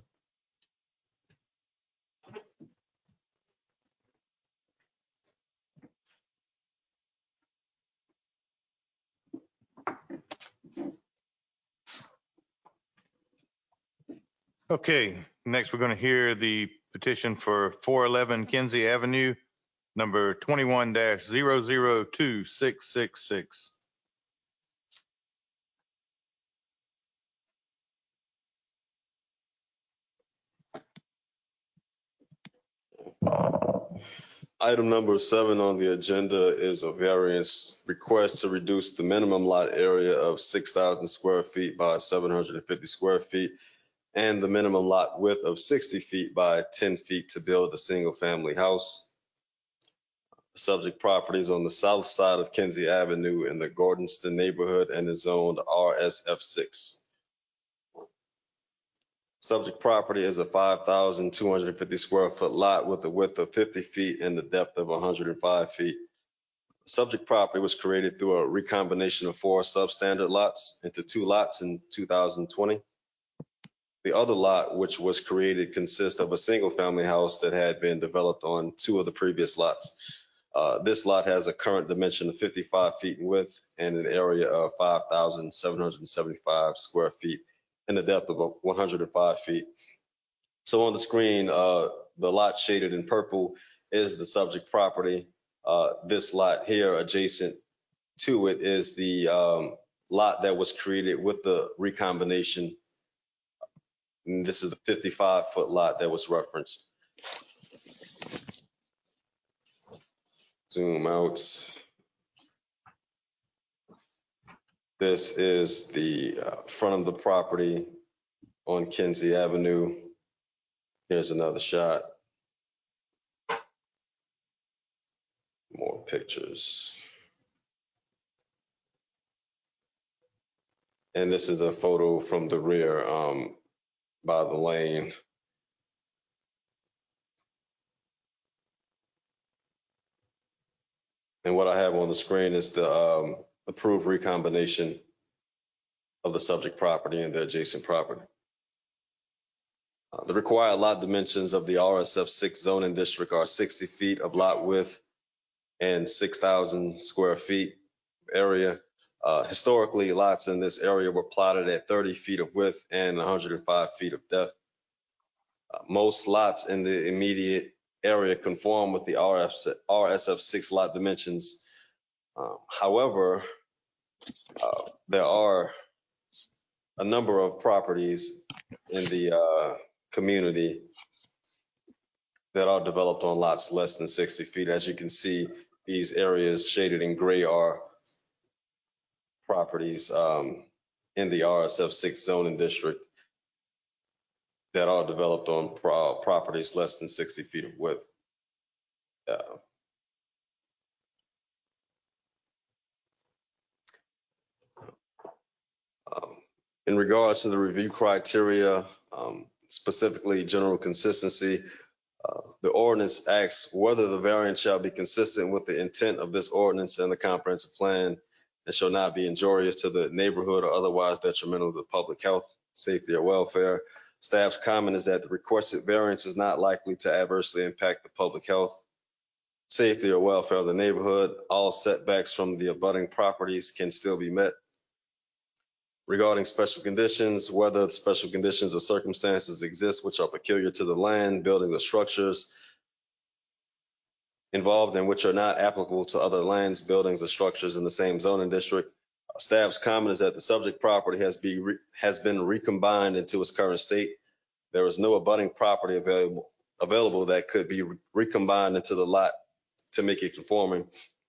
Okay, Next, we're going to hear the petition for 411 Kinsey Avenue, number 21-002666. Item number 7 on the agenda is a variance request to reduce the minimum lot area of 6,000 square feet by 750 square feet and the minimum lot width of 60 feet by 10 feet to build a single-family house. The subject property is on the south side of Kinsey Avenue in the Gordonston neighborhood and is zoned RSF6. Subject property is a 5,250 square foot lot with a width of 50 feet and the depth of 105 feet. Subject property was created through a recombination of 4 substandard lots into 2 lots in 2020. The other lot, which was created, consists of a single-family house that had been developed on 2 of the previous lots. This lot has a current dimension of 55 feet in width and an area of 5,775 square feet and a depth of 105 feet. So on the screen, the lot shaded in purple is the subject property. This lot here adjacent to it is the lot that was created with the recombination. And this is the 55-foot lot that was referenced. Zoom out. This is the front of the property on Kinsey Avenue. Here's another shot. More pictures. And this is a photo from the rear by the lane. And what I have on the screen is the approved recombination of the subject property and the adjacent property. The required lot dimensions of the RSF6 zoning district are 60 feet of lot width and 6,000 square feet area. Historically, lots in this area were plotted at 30 feet of width and 105 feet of depth. Most lots in the immediate area conform with the RSF6 lot dimensions. However, there are a number of properties in the community that are developed on lots less than 60 feet. As you can see, these areas shaded in gray are properties in the RSF6 zoning district that are developed on properties less than 60 feet of width. In regards to the review criteria, specifically general consistency, the ordinance asks whether the variance shall be consistent with the intent of this ordinance and the comprehensive plan and shall not be injurious to the neighborhood or otherwise detrimental to the public health, safety, or welfare. Staff's comment is that the requested variance is not likely to adversely impact the public health, safety, or welfare of the neighborhood. All setbacks from the abutting properties can still be met. Regarding special conditions, whether special conditions or circumstances exist which are peculiar to the land, buildings, or structures involved and which are not applicable to other lands, buildings, or structures in the same zoning district. Staff's comment is that the subject property has been recombined into its current state. There is no abutting property available that could be recombined into the lot to make it conforming.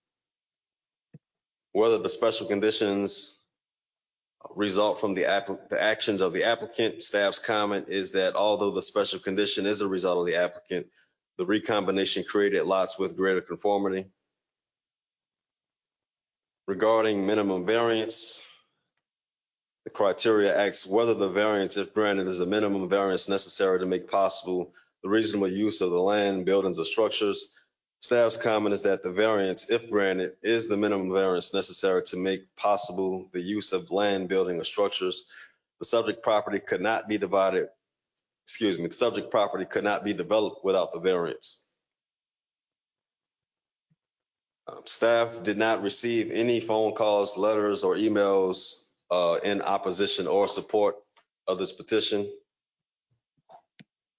Whether the special conditions result from the actions of the applicant, staff's comment is that although the special condition is a result of the applicant, the recombination created lots with greater conformity. Regarding minimum variance, the criteria asks whether the variance, if granted, is a minimum variance necessary to make possible the reasonable use of the land, buildings, or structures. Staff's comment is that the variance, if granted, is the minimum variance necessary to make possible the use of land, building, or structures. The subject property could not be developed without the variance. Staff did not receive any phone calls, letters, or emails in opposition or support of this petition.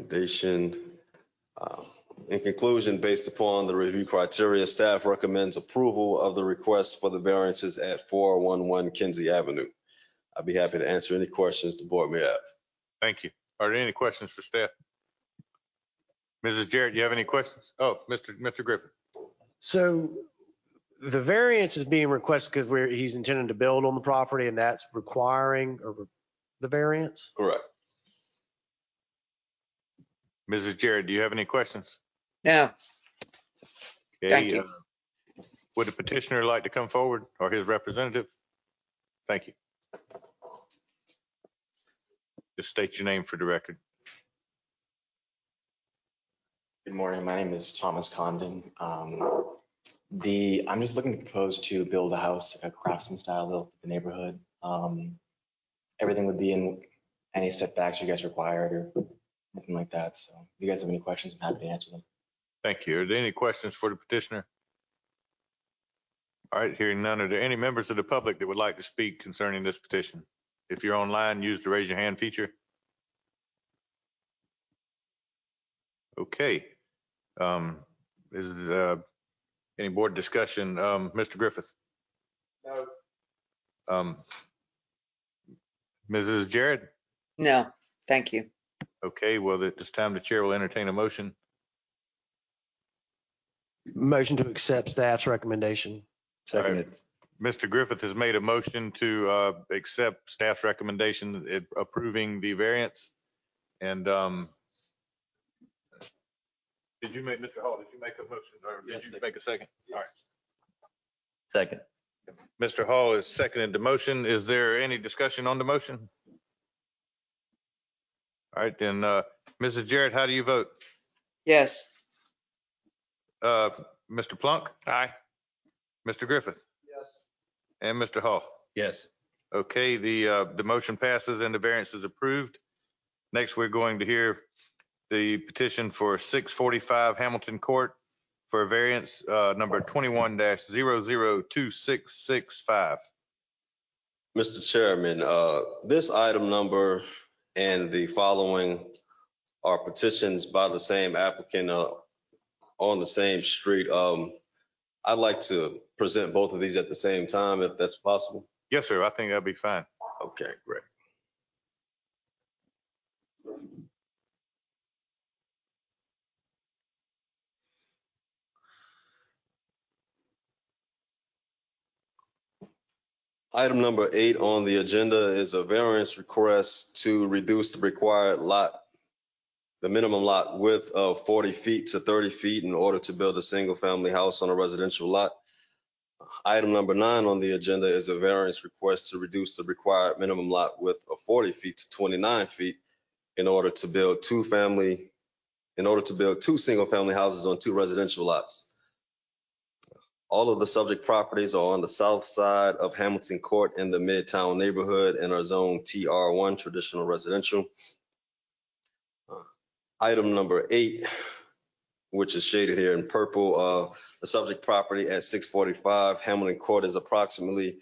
recommendation. In conclusion, based upon the review criteria, staff recommends approval of the request for the variances at 411 Kinsey Avenue. I'd be happy to answer any questions the board may have. Thank you. Are there any questions for staff? Mrs. Jarrett, do you have any questions? Oh, Mr. Griffin. So the variance is being requested because he's intending to build on the property and that's requiring the variance? Correct. Mrs. Jarrett, do you have any questions? No, Okay, thank you. Would the petitioner like to come forward or his representative? Thank you. Just state your name for the record. Good morning. My name is Thomas Condon. I'm just looking to propose to build a house, a craftsman style built in the neighborhood. Everything would be in any setbacks you guys required or anything like that. So if you guys have any questions, I'm happy to answer them. Thank you. Are there any questions for the petitioner? All right, hearing none, are there any members of the public that would like to speak concerning this petition? If you're online, use the raise your hand feature. Okay. Is any board discussion? Mr. Griffith? No. Mrs. Jarrett? No, thank you. Okay, well, at this time, the chair will entertain a motion. Motion to accept staff's recommendation. Seconded. Mr. Griffith has made a motion to accept staff's recommendation approving the variance. And did you make, Mr. Hall, did you make a motion or did you make a second? All right. Second. Mr. Hall has seconded the motion. Is there any discussion on the motion? All right, then, Mrs. Jarrett, how do you vote? Yes. Mr. Plunk? Aye. Mr. Griffith? Yes. And Mr. Hall? Yes. Okay, the motion passes and the variance is approved. Next, we're going to hear the petition for 645 Hamilton Court for a variance number 21-002665. Mr. Chairman, this item number and the following are petitions by the same applicant on the same street. I'd like to present both of these at the same time, if that's possible. Yes, sir. I think that'll be fine. Okay, great. Item number 8 on the agenda is a variance request to reduce the required the minimum lot width of 40 feet to 30 feet in order to build a single family house on a residential lot. Item number 9 on the agenda is a variance request to reduce the required minimum lot width of 40 feet to 29 feet in order to build two single family houses on 2 residential lots. All of the subject properties are on the south side of Hamilton Court in the Midtown neighborhood and are zoned TR1 traditional residential. Item number 8, which is shaded here in purple, the subject property at 645 Hamilton Court is approximately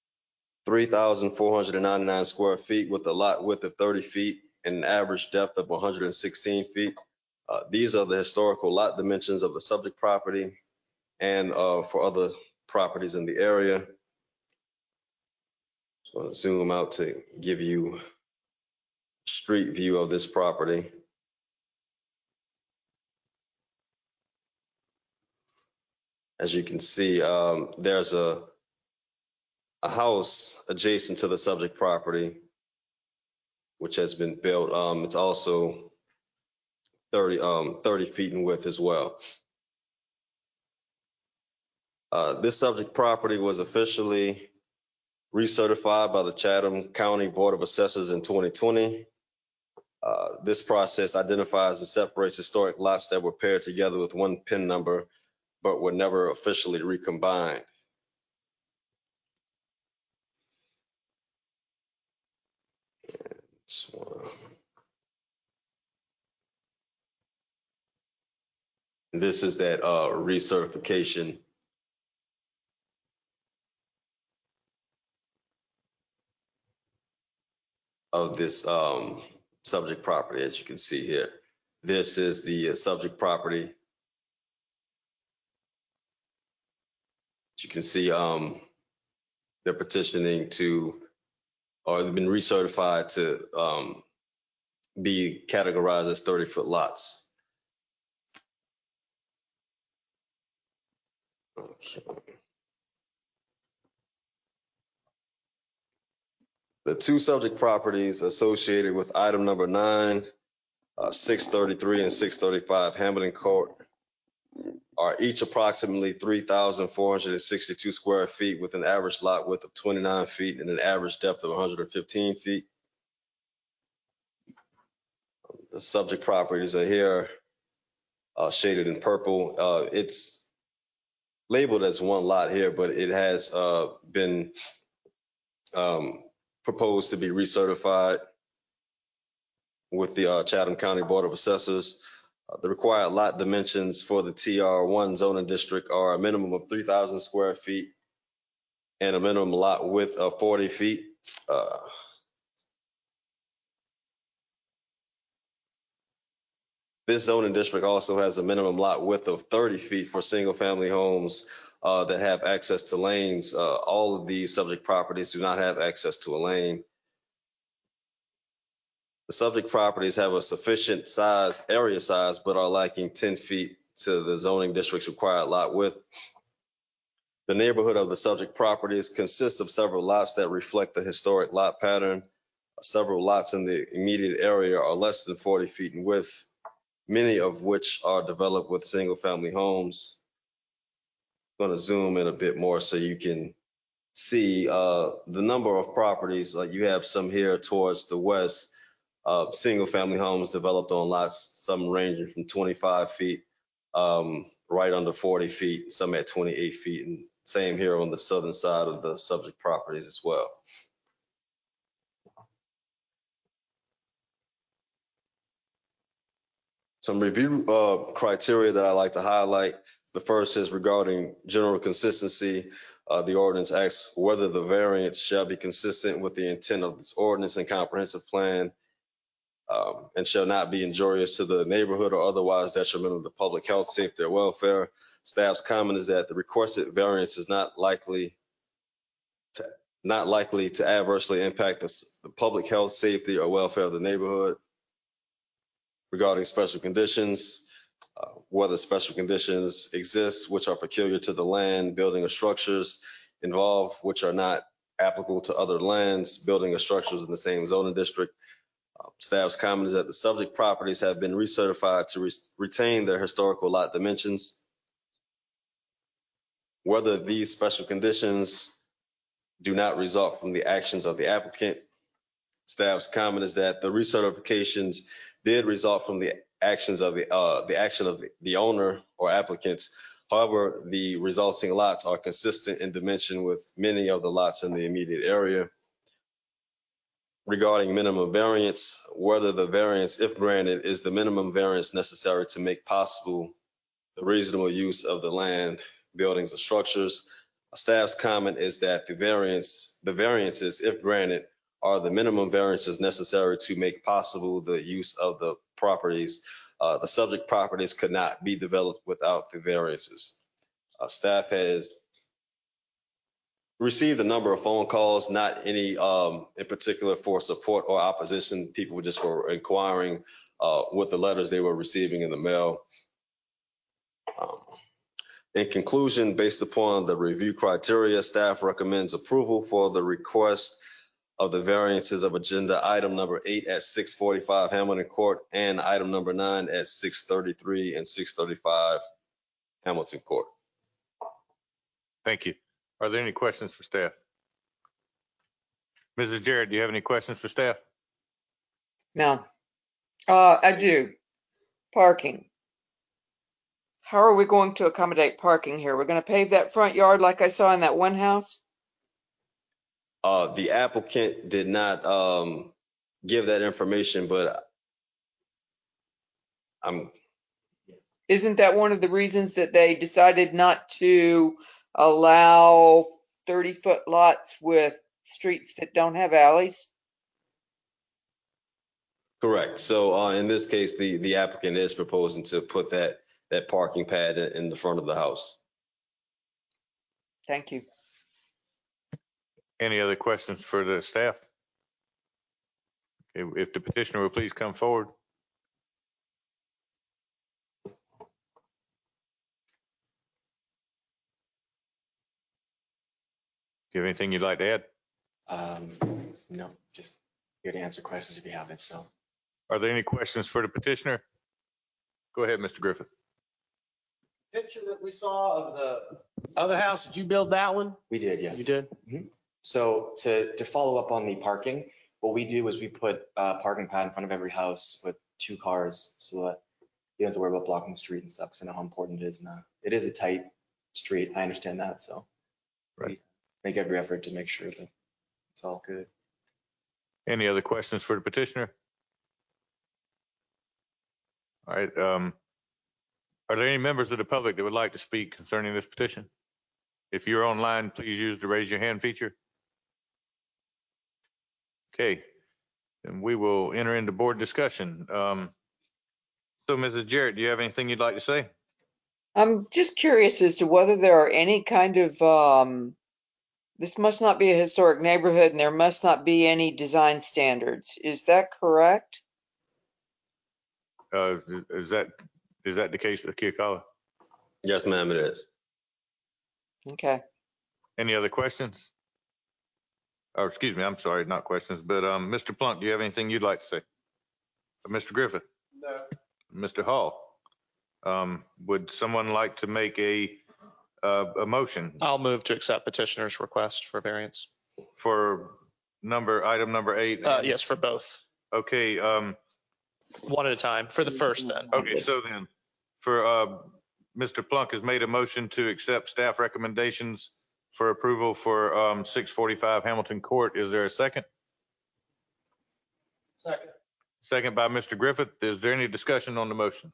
3,499 square feet with a lot width of 30 feet and an average depth of 116 feet. These are the historical lot dimensions of the subject property and for other properties in the area. So I'll zoom out to give you a street view of this property. As you can see, there's a house adjacent to the subject property, which has been built. It's also 30 feet in width as well. This subject property was officially recertified by the Chatham County Board of Assessors in 2020. This process identifies and separates historic lots that were paired together with one PIN number, but were never officially recombined. This is that recertification of this subject property, as you can see here. this is the subject property. As you can see, they're petitioning to, or they've been recertified to be categorized as 30-foot lots. Okay. The two subject properties associated with item number 9, 633 and 635 Hamilton Court, are each approximately 3,462 square feet with an average lot width of 29 feet and an average depth of 115 feet. The subject properties are here shaded in purple. It's labeled as one lot here, but it has been proposed to be recertified with the Chatham County Board of Assessors. The required lot dimensions for the TR1 zoning district are a minimum of 3,000 square feet and a minimum lot width of 40 feet. This zoning district also has a minimum lot width of 30 feet for single family homes that have access to lanes. All of these subject properties do not have access to a lane. The subject properties have a sufficient area size, but are lacking 10 feet to the zoning district's required lot width. The neighborhood of the subject properties consists of several lots that reflect the historic lot pattern. Several lots in the immediate area are less than 40 feet in width, many of which are developed with single family homes. I'm going to zoom in a bit more so you can see the number of properties. Like you have some here towards the west, single family homes developed on lots, some ranging from 25 feet, right under 40 feet, some at 28 feet, and same here on the southern side of the subject properties as well. Some review criteria that I like to highlight. The first is regarding general consistency. The ordinance asks whether the variance shall be consistent with the intent of this ordinance and comprehensive plan, and shall not be injurious to the neighborhood or otherwise detrimental to public health, safety, or welfare. Staff's comment is that the requested variance is not likely to adversely impact the public health, safety, or welfare of the neighborhood. Regarding special conditions, whether special conditions exist which are peculiar to the land, building, or structures involved which are not applicable to other lands, building, or structures in the same zoning district. Staff's comment is that the subject properties have been recertified to retain their historical lot dimensions. Whether these special conditions do not result from the actions of the applicant. Staff's comment is that the recertifications did result from the actions of the owner or applicants. However, the resulting lots are consistent in dimension with many of the lots in the immediate area. Regarding minimum variance, whether the variance, if granted, is the minimum variance necessary to make possible the reasonable use of the land, buildings, or structures. Staff's comment is that the variances, if granted, are the minimum variances necessary to make possible the use of the properties. The subject properties could not be developed without the variances. Staff has received a number of phone calls, not any in particular for support or opposition. People just were inquiring what the letters they were receiving in the mail. In conclusion, based upon the review criteria, staff recommends approval for the request of the variances of agenda item number 8 at 645 Hamilton Court and item number 9 at 633 and 635 Hamilton Court. Thank you. Are there any questions for staff? Mrs. Jarrett, do you have any questions for staff? No. I do. Parking. How are we going to accommodate parking here? We're going to pave that front yard like I saw in that one house? The applicant did not give that information, but Isn't that one of the reasons that they decided not to allow 30-foot lots with streets that don't have alleys? Correct. So in this case, the applicant is proposing to put that parking pad in the front of the house. Thank you. Any other questions for the staff? Okay, if the petitioner will please come forward. Do you have anything you'd like to add? No, just here to answer questions if you have it. So, Are there any questions for the petitioner? Go ahead, Mr. Griffith. Picture that we saw of the other house, did you build that one? we did, yes. You did? So to follow up on the parking, what we do is we put a parking pad in front of every house with 2 cars so that you don't have to worry about blocking the street and stuff. Because I know how important it is now. It is a tight street. I understand that. So Right. we make every effort to make sure that it's all good. Any other questions for the petitioner? All right. Are there any members of the public that would like to speak concerning this petition? If you're online, please use the raise your hand feature. Okay, and we will enter into board discussion. So Mrs. Jarrett, do you have anything you'd like to say? I'm just curious as to whether there are any kind of, this must not be a historic neighborhood and there must not be any design standards. Is that correct? Is that the case of Keokala? Yes, ma'am, it is. Okay. Any other questions? Oh, excuse me, I'm sorry, not questions, but Mr. Plunk, do you have anything you'd like to say? Mr. Griffith? No. Mr. Hall? Would someone like to make a motion I'll move to accept petitioner's request for variance. for item number 8? Yes, for both. Okay, One at a time. For the first then. okay, so then for Mr. Plunk has made a motion to accept staff recommendations for approval for 645 Hamilton Court. Is there a second? Second. Second by Mr. Griffith. Is there any discussion on the motion?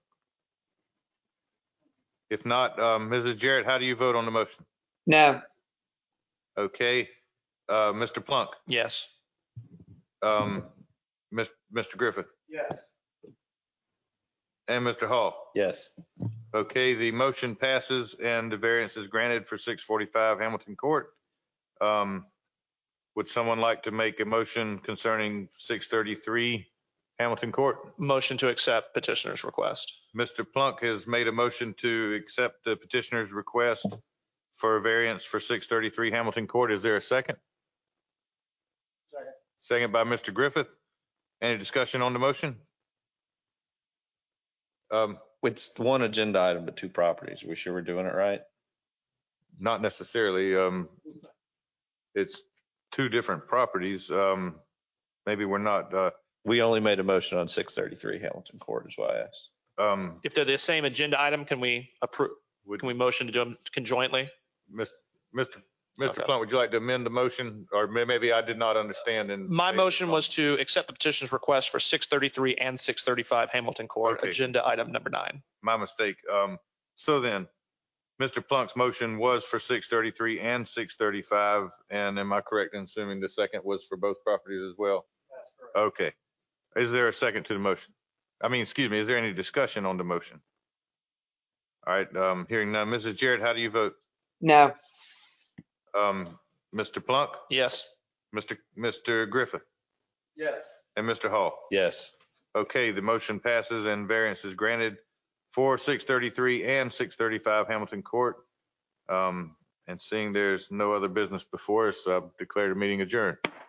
If not, Mrs. Jarrett, how do you vote on the motion? No. Okay, Mr. Plunk, Yes. Mr. Griffith, Yes. and Mr. Hall. Yes. Okay, the motion passes and the variance is granted for 645 Hamilton Court. Would someone like to make a motion concerning 633 Hamilton Court? Motion to accept petitioner's request. Mr. Plunk has made a motion to accept the petitioner's request for a variance for 633 Hamilton Court. Is there a second? Second. Second by Mr. Griffith. Any discussion on the motion? It's one agenda item, but 2 properties. Are we sure we're doing it right? Not necessarily. It's 2 different properties. Maybe we're not. We only made a motion on 633 Hamilton Court is why I asked. If they're the same agenda item, can we approve? Can we motion to do them conjointly? Mr. Okay. Plunk, would you like to amend the motion? Or maybe I did not understand. My motion was to accept the petitioner's request for 633 and 635 Hamilton Court, Okay. agenda item number 9. My mistake. So then, Mr. Plunk's motion was for 633 and 635. And am I correct in assuming the second was for both properties as well? That's correct. Okay. Is there a second to the motion? Excuse me, is there any discussion on the motion? All right, hearing none. Mrs. Jarrett, how do you vote? No. Mr. Plunk, Yes. Mr. Griffith, Yes. and Mr. Hall. Yes. Okay, the motion passes and variance is granted for 633 and 635 Hamilton Court. And seeing there's no other business before us, I declare the meeting adjourned.